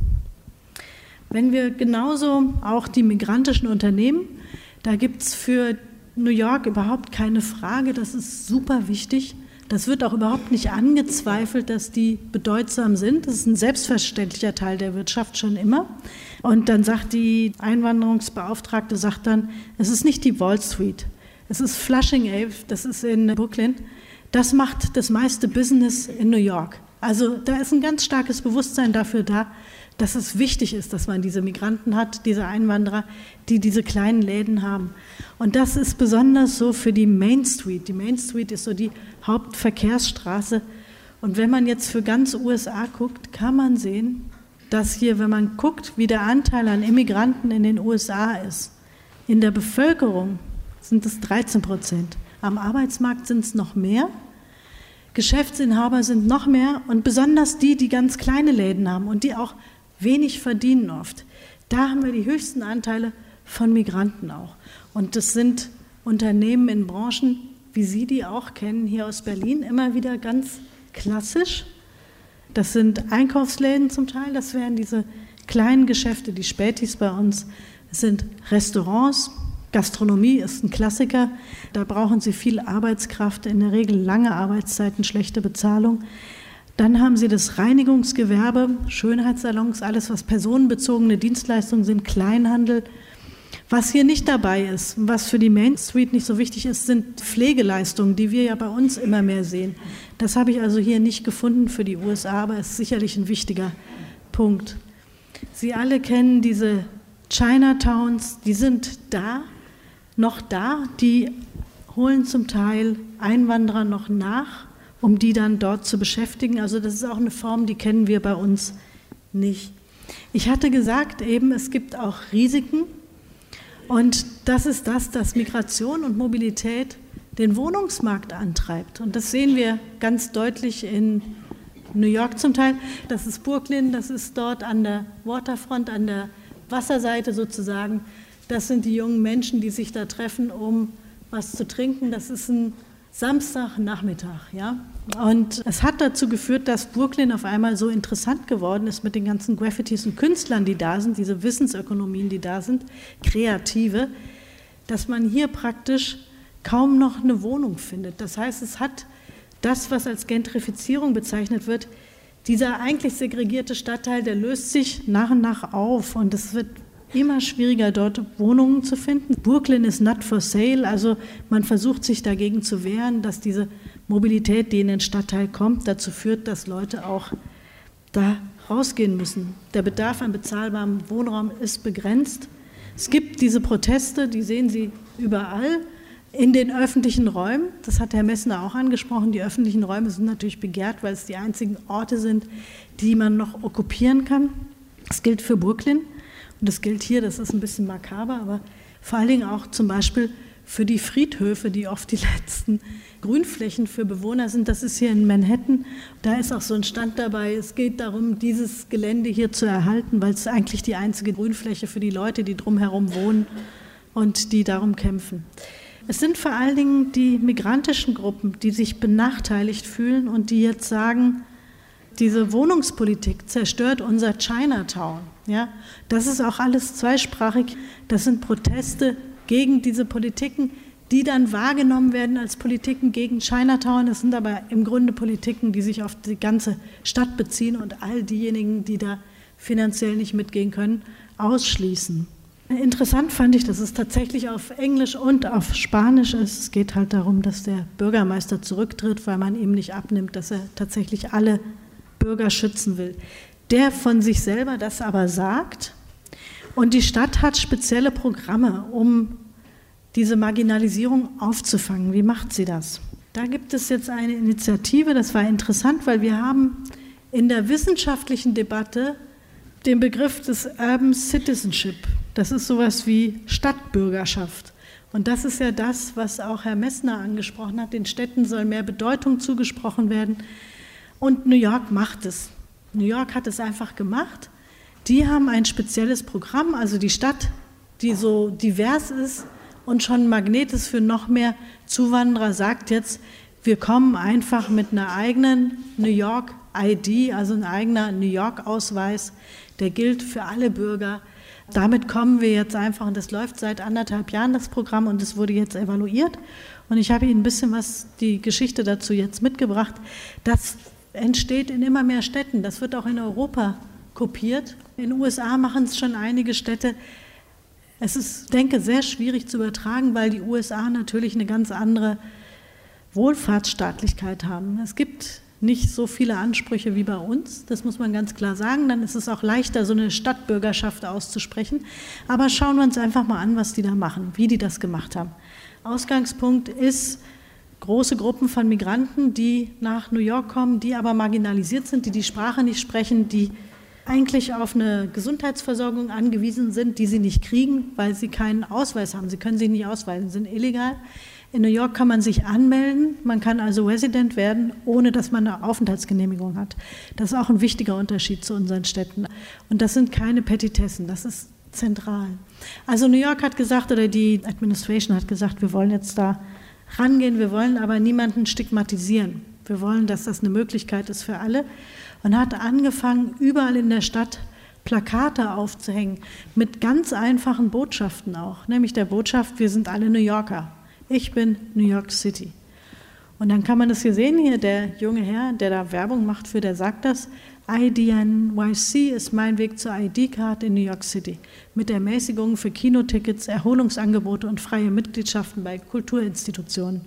Wenn wir genauso auch die migrantischen Unternehmen, da gibt es für New York überhaupt keine Frage, das ist super wichtig. Das wird auch überhaupt nicht angezweifelt, dass die bedeutsam sind. Das ist ein selbstverständlicher Teil der Wirtschaft schon immer. Und dann sagt die Einwanderungsbeauftragte, sagt dann, es ist nicht die Wall Street, es ist Flushing Ave, das ist in Brooklyn. Das macht das meiste Business in New York. Also da ist ein ganz starkes Bewusstsein dafür da, dass es wichtig ist, dass man diese Migranten hat, diese Einwanderer, die diese kleinen Läden haben. Und das ist besonders so für die Main Street. Die Main Street ist so die Hauptverkehrsstraße. Und wenn man jetzt für ganz U S A guckt, kann man sehen, dass hier, wenn man guckt, wie der Anteil an Immigranten in den U S A ist, in der Bevölkerung sind es dreizehn Prozent. Am Arbeitsmarkt sind es noch mehr. Geschäftsinhaber sind noch mehr und besonders die, die ganz kleine Läden haben und die auch wenig verdienen oft. Da haben wir die höchsten Anteile von Migranten auch. Und das sind Unternehmen in Branchen, wie Sie die auch kennen, hier aus Berlin, immer wieder ganz klassisch. Das sind Einkaufsläden zum Teil, das wären diese kleinen Geschäfte, die Spätis bei uns. Es sind Restaurants, Gastronomie ist ein Klassiker, da brauchen Sie viel Arbeitskraft, in der Regel lange Arbeitszeiten, schlechte Bezahlung. Dann haben Sie das Reinigungsgewerbe, Schönheitssalons, alles was personenbezogene Dienstleistungen sind, Kleinhandel. Was hier nicht dabei ist, was für die Main Street nicht so wichtig ist, sind Pflegeleistungen, die wir ja bei uns immer mehr sehen. Das habe ich also hier nicht gefunden für die U S A, aber es ist sicherlich ein wichtiger Punkt. Sie alle kennen diese Chinatowns, die sind da, noch da, die holen zum Teil Einwanderer noch nach, um die dann dort zu beschäftigen. Also das ist auch eine Form, die kennen wir bei uns nicht. Ich hatte gesagt eben, es gibt auch Risiken. Und das ist das, dass Migration und Mobilität den Wohnungsmarkt antreibt. Und das sehen wir ganz deutlich in New York zum Teil. Das ist Brooklyn, das ist dort an der Waterfront, an der Wasserseite sozusagen. Das sind die jungen Menschen, die sich da treffen, um was zu trinken. Das ist ein Samstagnachmittag, ja. Und es hat dazu geführt, dass Brooklyn auf einmal so interessant geworden ist mit den ganzen Graffitis und Künstlern, die da sind, diese Wissensökonomien, die da sind, Kreative, dass man hier praktisch kaum noch eine Wohnung findet. Das heißt, es hat das, was als Gentrifizierung bezeichnet wird, dieser eigentlich segregierte Stadtteil, der löst sich nach und nach auf und es wird immer schwieriger, dort Wohnungen zu finden. Brooklyn ist not for sale, also man versucht sich dagegen zu wehren, dass diese Mobilität, die in den Stadtteil kommt, dazu führt, dass Leute auch da rausgehen müssen. Der Bedarf an bezahlbarem Wohnraum ist begrenzt. Es gibt diese Proteste, die sehen Sie überall in den öffentlichen Räumen. Das hat Herr Messner auch angesprochen. Die öffentlichen Räume sind natürlich begehrt, weil es die einzigen Orte sind, die man noch okkupieren kann. Das gilt für Brooklyn. Und das gilt hier, das ist ein bisschen makaber, aber vor allen Dingen auch zum Beispiel für die Friedhöfe, die oft die letzten Grünflächen für Bewohner sind. Das ist hier in Manhattan. Da ist auch so ein Stand dabei. Es geht darum, dieses Gelände hier zu erhalten, weil es eigentlich die einzige Grünfläche für die Leute, die drumherum wohnen und die darum kämpfen. Es sind vor allen Dingen die migrantischen Gruppen, die sich benachteiligt fühlen und die jetzt sagen, diese Wohnungspolitik zerstört unser Chinatown. Ja, das ist auch alles zweisprachig. Das sind Proteste gegen diese Politiken, die dann wahrgenommen werden als Politiken gegen Chinatown. Das sind aber im Grunde Politiken, die sich auf die ganze Stadt beziehen und all diejenigen, die da finanziell nicht mitgehen können, ausschließen. Interessant fand ich, dass es tatsächlich auf Englisch und auf Spanisch ist. Es geht halt darum, dass der Bürgermeister zurücktritt, weil man ihm nicht abnimmt, dass er tatsächlich alle Bürger schützen will. Der von sich selber das aber sagt. Und die Stadt hat spezielle Programme, um diese Marginalisierung aufzufangen. Wie macht sie das? Da gibt es jetzt eine Initiative, das war interessant, weil wir haben in der wissenschaftlichen Debatte den Begriff des Urban Citizenship. Das ist sowas wie Stadtbürgerschaft. Und das ist ja das, was auch Herr Messner angesprochen hat. Den Städten soll mehr Bedeutung zugesprochen werden. Und New York macht es. New York hat es einfach gemacht. Die haben ein spezielles Programm, also die Stadt, die so divers ist und schon ein Magnet ist für noch mehr Zuwanderer, sagt jetzt, wir kommen einfach mit einer eigenen New York I D, also ein eigener New York-Ausweis, der gilt für alle Bürger. Damit kommen wir jetzt einfach, und das läuft seit anderthalb Jahren, das Programm, und es wurde jetzt evaluiert. Und ich habe Ihnen ein bisschen was, die Geschichte dazu jetzt mitgebracht. Das entsteht in immer mehr Städten, das wird auch in Europa kopiert. In den U S A machen es schon einige Städte. Es ist, denke ich, sehr schwierig zu übertragen, weil die U S A natürlich eine ganz andere Wohlfahrtsstaatlichkeit haben. Es gibt nicht so viele Ansprüche wie bei uns, das muss man ganz klar sagen. Dann ist es auch leichter, so eine Stadtbürgerschaft auszusprechen. Aber schauen wir uns einfach mal an, was die da machen, wie die das gemacht haben. Ausgangspunkt ist große Gruppen von Migranten, die nach New York kommen, die aber marginalisiert sind, die die Sprache nicht sprechen, die eigentlich auf eine Gesundheitsversorgung angewiesen sind, die sie nicht kriegen, weil sie keinen Ausweis haben. Sie können sich nicht ausweisen, sind illegal. In New York kann man sich anmelden, man kann also Resident werden, ohne dass man eine Aufenthaltsgenehmigung hat. Das ist auch ein wichtiger Unterschied zu unseren Städten. Und das sind keine Petitessen, das ist zentral. Also New York hat gesagt, oder die Administration hat gesagt, wir wollen jetzt da rangehen, wir wollen aber niemanden stigmatisieren. Wir wollen, dass das eine Möglichkeit ist für alle. Und hat angefangen, überall in der Stadt Plakate aufzuhängen, mit ganz einfachen Botschaften auch, nämlich der Botschaft, wir sind alle New Yorker. Ich bin New York City. Und dann kann man das hier sehen, hier der junge Herr, der da Werbung macht für, der sagt das, I D N Y C ist mein Weg zur I D-Card in New York City, mit Ermäßigungen für Kinotickets, Erholungsangebote und freie Mitgliedschaften bei Kulturinstitutionen.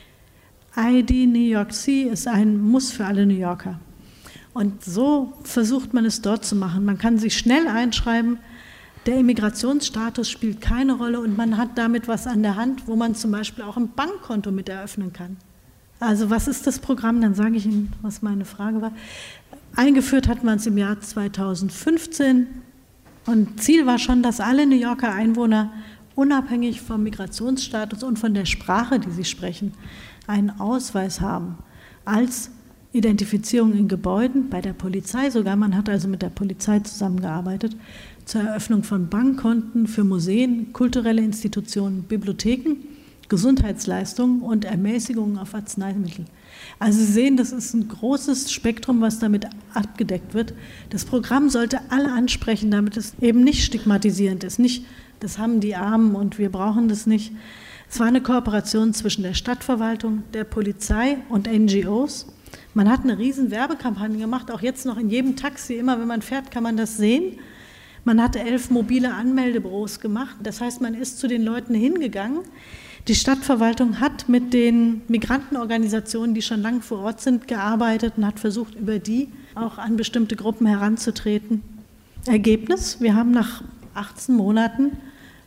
I D New York City ist ein Muss für alle New Yorker. Und so versucht man es dort zu machen. Man kann sich schnell einschreiben, der Immigrationsstatus spielt keine Rolle und man hat damit was an der Hand, wo man zum Beispiel auch ein Bankkonto mit eröffnen kann. Also was ist das Programm? Dann sage ich Ihnen, was meine Frage war. Eingeführt hat man es im Jahr zweitausendfünfzehn und Ziel war schon, dass alle New Yorker Einwohner unabhängig vom Migrationsstatus und von der Sprache, die sie sprechen, einen Ausweis haben als Identifizierung in Gebäuden, bei der Polizei sogar, man hat also mit der Polizei zusammengearbeitet, zur Eröffnung von Bankkonten für Museen, kulturelle Institutionen, Bibliotheken, Gesundheitsleistungen und Ermäßigungen auf Arzneimittel. Also Sie sehen, das ist ein großes Spektrum, was damit abgedeckt wird. Das Programm sollte alle ansprechen, damit es eben nicht stigmatisierend ist. Nicht, das haben die Armen und wir brauchen das nicht. Es war eine Kooperation zwischen der Stadtverwaltung, der Polizei und N G Os. Man hat eine riesen Werbekampagne gemacht, auch jetzt noch in jedem Taxi, immer wenn man fährt, kann man das sehen. Man hatte elf mobile Anmeldebüros gemacht, das heißt, man ist zu den Leuten hingegangen. Die Stadtverwaltung hat mit den Migrantenorganisationen, die schon lange vor Ort sind, gearbeitet und hat versucht, über die auch an bestimmte Gruppen heranzutreten. Ergebnis, wir haben nach achtzehn Monaten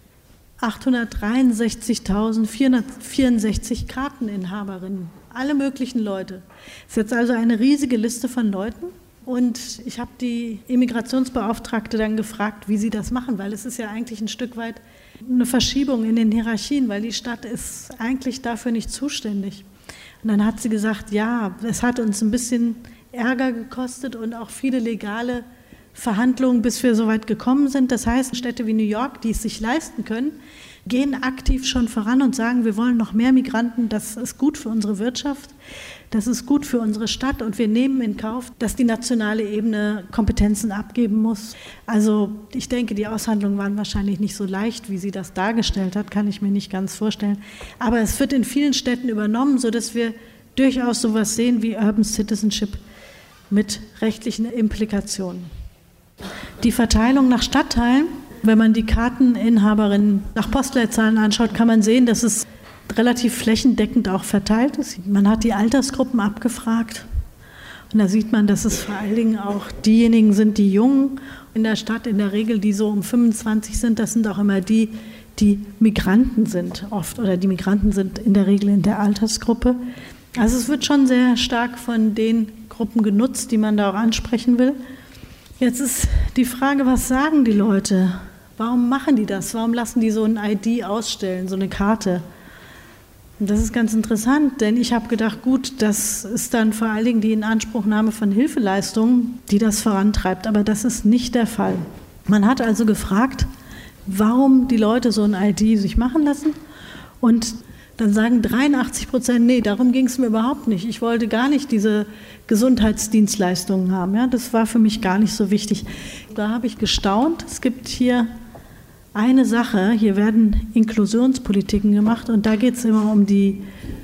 achthundertdreiundsechzigtausendvierhundertvierundsechzig Karteninhaberinnen, alle möglichen Leute. Das ist jetzt also eine riesige Liste von Leuten Und ich habe die Immigrationsbeauftragte dann gefragt, wie sie das machen, weil es ist ja eigentlich ein Stück weit eine Verschiebung in den Hierarchien, weil die Stadt ist eigentlich dafür nicht zuständig. Und dann hat sie gesagt, ja, es hat uns ein bisschen Ärger gekostet und auch viele legale Verhandlungen, bis wir so weit gekommen sind. Das heißt, Städte wie New York, die es sich leisten können, gehen aktiv schon voran und sagen, wir wollen noch mehr Migranten, das ist gut für unsere Wirtschaft, das ist gut für unsere Stadt und wir nehmen in Kauf, dass die nationale Ebene Kompetenzen abgeben muss. Also ich denke, die Aushandlungen waren wahrscheinlich nicht so leicht, wie sie das dargestellt hat, kann ich mir nicht ganz vorstellen. Aber es wird in vielen Städten übernommen, sodass wir durchaus sowas sehen wie Urban Citizenship mit rechtlichen Implikationen. Die Verteilung nach Stadtteilen, wenn man die Karteninhaberinnen nach Postleitzahlen anschaut, kann man sehen, dass es relativ flächendeckend auch verteilt ist. Man hat die Altersgruppen abgefragt und da sieht man, dass es vor allen Dingen auch diejenigen sind, die Jungen in der Stadt, in der Regel, die so um fünfundzwanzig sind, das sind auch immer die, die Migranten sind oft oder die Migranten sind in der Regel in der Altersgruppe. Also es wird schon sehr stark von den Gruppen genutzt, die man da auch ansprechen will. Jetzt ist die Frage, was sagen die Leute? Warum machen die das? Warum lassen die so ein I D ausstellen, so eine Karte? Und das ist ganz interessant, denn ich habe gedacht, gut, das ist dann vor allen Dingen die Inanspruchnahme von Hilfeleistungen, die das vorantreibt. Aber das ist nicht der Fall. Man hat also gefragt, warum die Leute so ein I D sich machen lassen. Und dann sagen dreiundachtzig Prozent, nee, darum ging es mir überhaupt nicht. Ich wollte gar nicht diese Gesundheitsdienstleistungen haben. Ja, das war für mich gar nicht so wichtig. Da habe ich gestaunt. Es gibt hier eine Sache, hier werden Inklusionspolitiken gemacht und da geht es immer um die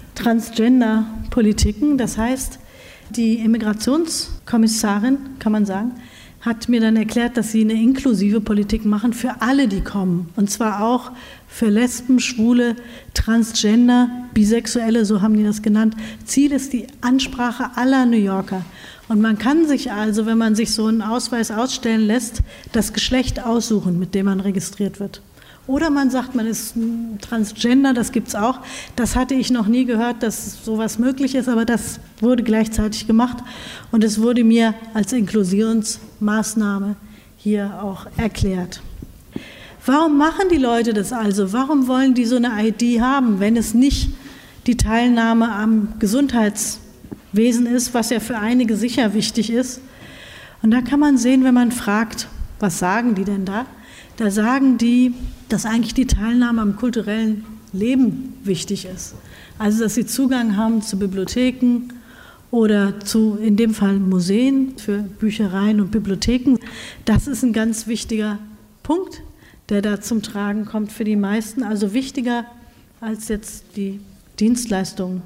Transgender-Politiken. Das heißt, die Immigrationskommissarin, kann man sagen, hat mir dann erklärt, dass sie eine inklusive Politik machen für alle, die kommen. Und zwar auch für Lesben, Schwule, Transgender, Bisexuelle, so haben die das genannt. Ziel ist die Ansprache aller New Yorker. Und man kann sich also, wenn man sich so einen Ausweis ausstellen lässt, das Geschlecht aussuchen, mit dem man registriert wird. Oder man sagt, man ist Transgender, das gibt es auch. Das hatte ich noch nie gehört, dass sowas möglich ist, aber das wurde gleichzeitig gemacht. Und es wurde mir als Inklusionsmaßnahme hier auch erklärt. Warum machen die Leute das also? Warum wollen die so eine I D haben, wenn es nicht die Teilnahme am Gesundheitswesen ist, was ja für einige sicher wichtig ist? Und da kann man sehen, wenn man fragt, was sagen die denn da? Da sagen die, dass eigentlich die Teilnahme am kulturellen Leben wichtig ist. Also, dass sie Zugang haben zu Bibliotheken oder zu, in dem Fall, Museen, für Büchereien und Bibliotheken. Das ist ein ganz wichtiger Punkt, der da zum Tragen kommt für die meisten. Also wichtiger als jetzt die Dienstleistungen.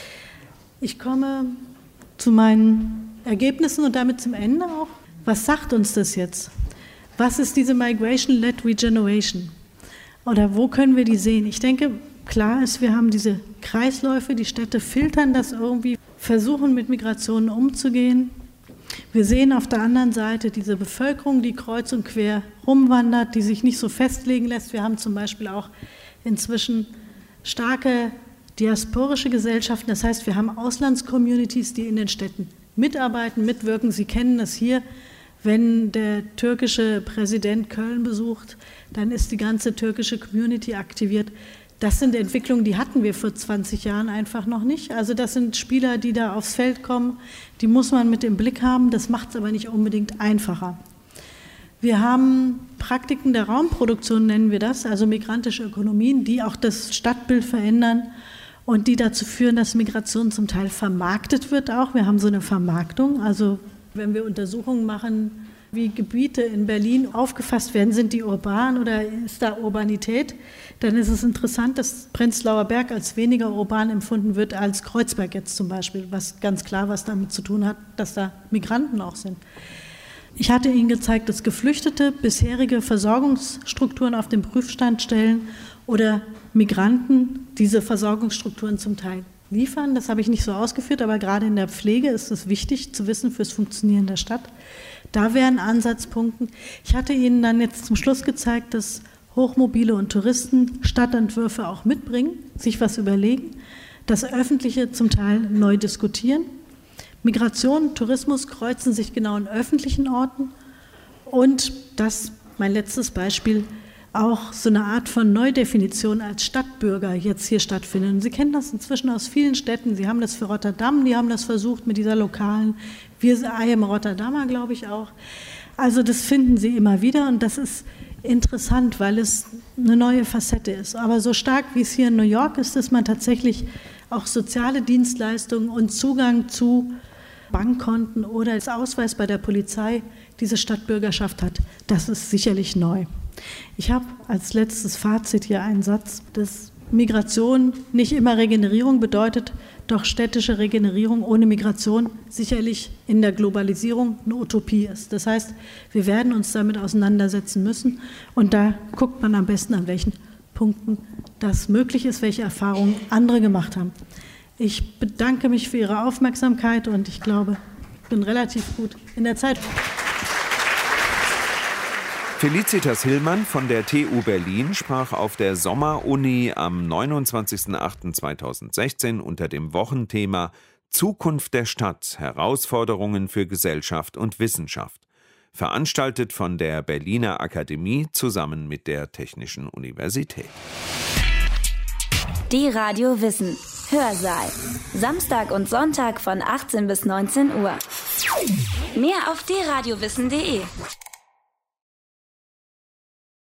Ich komme zu meinen Ergebnissen und damit zum Ende auch. Was sagt uns das jetzt? Was ist diese Migration-led Regeneration? Oder wo können wir die sehen? Ich denke, klar ist, wir haben diese Kreisläufe, die Städte filtern das irgendwie, versuchen mit Migrationen umzugehen. Wir sehen auf der anderen Seite diese Bevölkerung, die kreuz und quer rumwandert, die sich nicht so festlegen lässt. Wir haben zum Beispiel auch inzwischen starke diasporische Gesellschaften. Das heißt, wir haben Auslandscommunities, die in den Städten mitarbeiten, mitwirken. Sie kennen das hier. Wenn der türkische Präsident Köln besucht, dann ist die ganze türkische Community aktiviert. Das sind Entwicklungen, die hatten wir vor zwanzig Jahren einfach noch nicht. Also das sind Spieler, die da aufs Feld kommen, die muss man mit im Blick haben. Das macht es aber nicht unbedingt einfacher. Wir haben Praktiken der Raumproduktion, nennen wir das, also migrantische Ökonomien, die auch das Stadtbild verändern und die dazu führen, dass Migration zum Teil vermarktet wird auch. Wir haben so eine Vermarktung, also wenn wir Untersuchungen machen, wie Gebiete in Berlin aufgefasst werden, sind die urban oder ist da Urbanität, dann ist es interessant, dass Prenzlauer Berg als weniger urban empfunden wird als Kreuzberg jetzt zum Beispiel, was ganz klar was damit zu tun hat, dass da Migranten auch sind. Ich hatte Ihnen gezeigt, dass Geflüchtete bisherige Versorgungsstrukturen auf den Prüfstand stellen oder Migranten diese Versorgungsstrukturen zum Teil liefern. Das habe ich nicht so ausgeführt, aber gerade in der Pflege ist es wichtig zu wissen fürs Funktionieren der Stadt. Da wären Ansatzpunkte. Ich hatte Ihnen dann jetzt zum Schluss gezeigt, dass Hochmobile und Touristen Stadtentwürfe auch mitbringen, sich was überlegen, das Öffentliche zum Teil neu diskutieren. Migration, Tourismus kreuzen sich genau in öffentlichen Orten und das, mein letztes Beispiel, auch so eine Art von Neudefinition als Stadtbürger jetzt hier stattfindet. Und Sie kennen das inzwischen aus vielen Städten. Sie haben das für Rotterdam, die haben das versucht mit dieser lokalen, wir I am Rotterdamer, glaube ich auch. Also das finden Sie immer wieder und das ist interessant, weil es eine neue Facette ist. Aber so stark wie es hier in New York ist, dass man tatsächlich auch soziale Dienstleistungen und Zugang zu Bankkonten oder als Ausweis bei der Polizei diese Stadtbürgerschaft hat, das ist sicherlich neu. Ich habe als letztes Fazit hier einen Satz, dass Migration nicht immer Regenerierung bedeutet, doch städtische Regenerierung ohne Migration sicherlich in der Globalisierung eine Utopie ist. Das heißt, wir werden uns damit auseinandersetzen müssen und da guckt man am besten, an welchen Punkten das möglich ist, welche Erfahrungen andere gemacht haben. Ich bedanke mich für Ihre Aufmerksamkeit und ich glaube, ich bin relativ gut in der Zeit. Felicitas Hillmann von der T U Berlin sprach auf der Sommeruni am neunundzwanzigsten achten zweitausendsechzehn unter dem Wochenthema Zukunft der Stadt – Herausforderungen für Gesellschaft und Wissenschaft, veranstaltet von der Berliner Akademie zusammen mit der Technischen Universität. Die Radio Wissen Hörsaal. Samstag und Sonntag von achtzehn bis neunzehn Uhr. Mehr auf d radio wissen punkt de.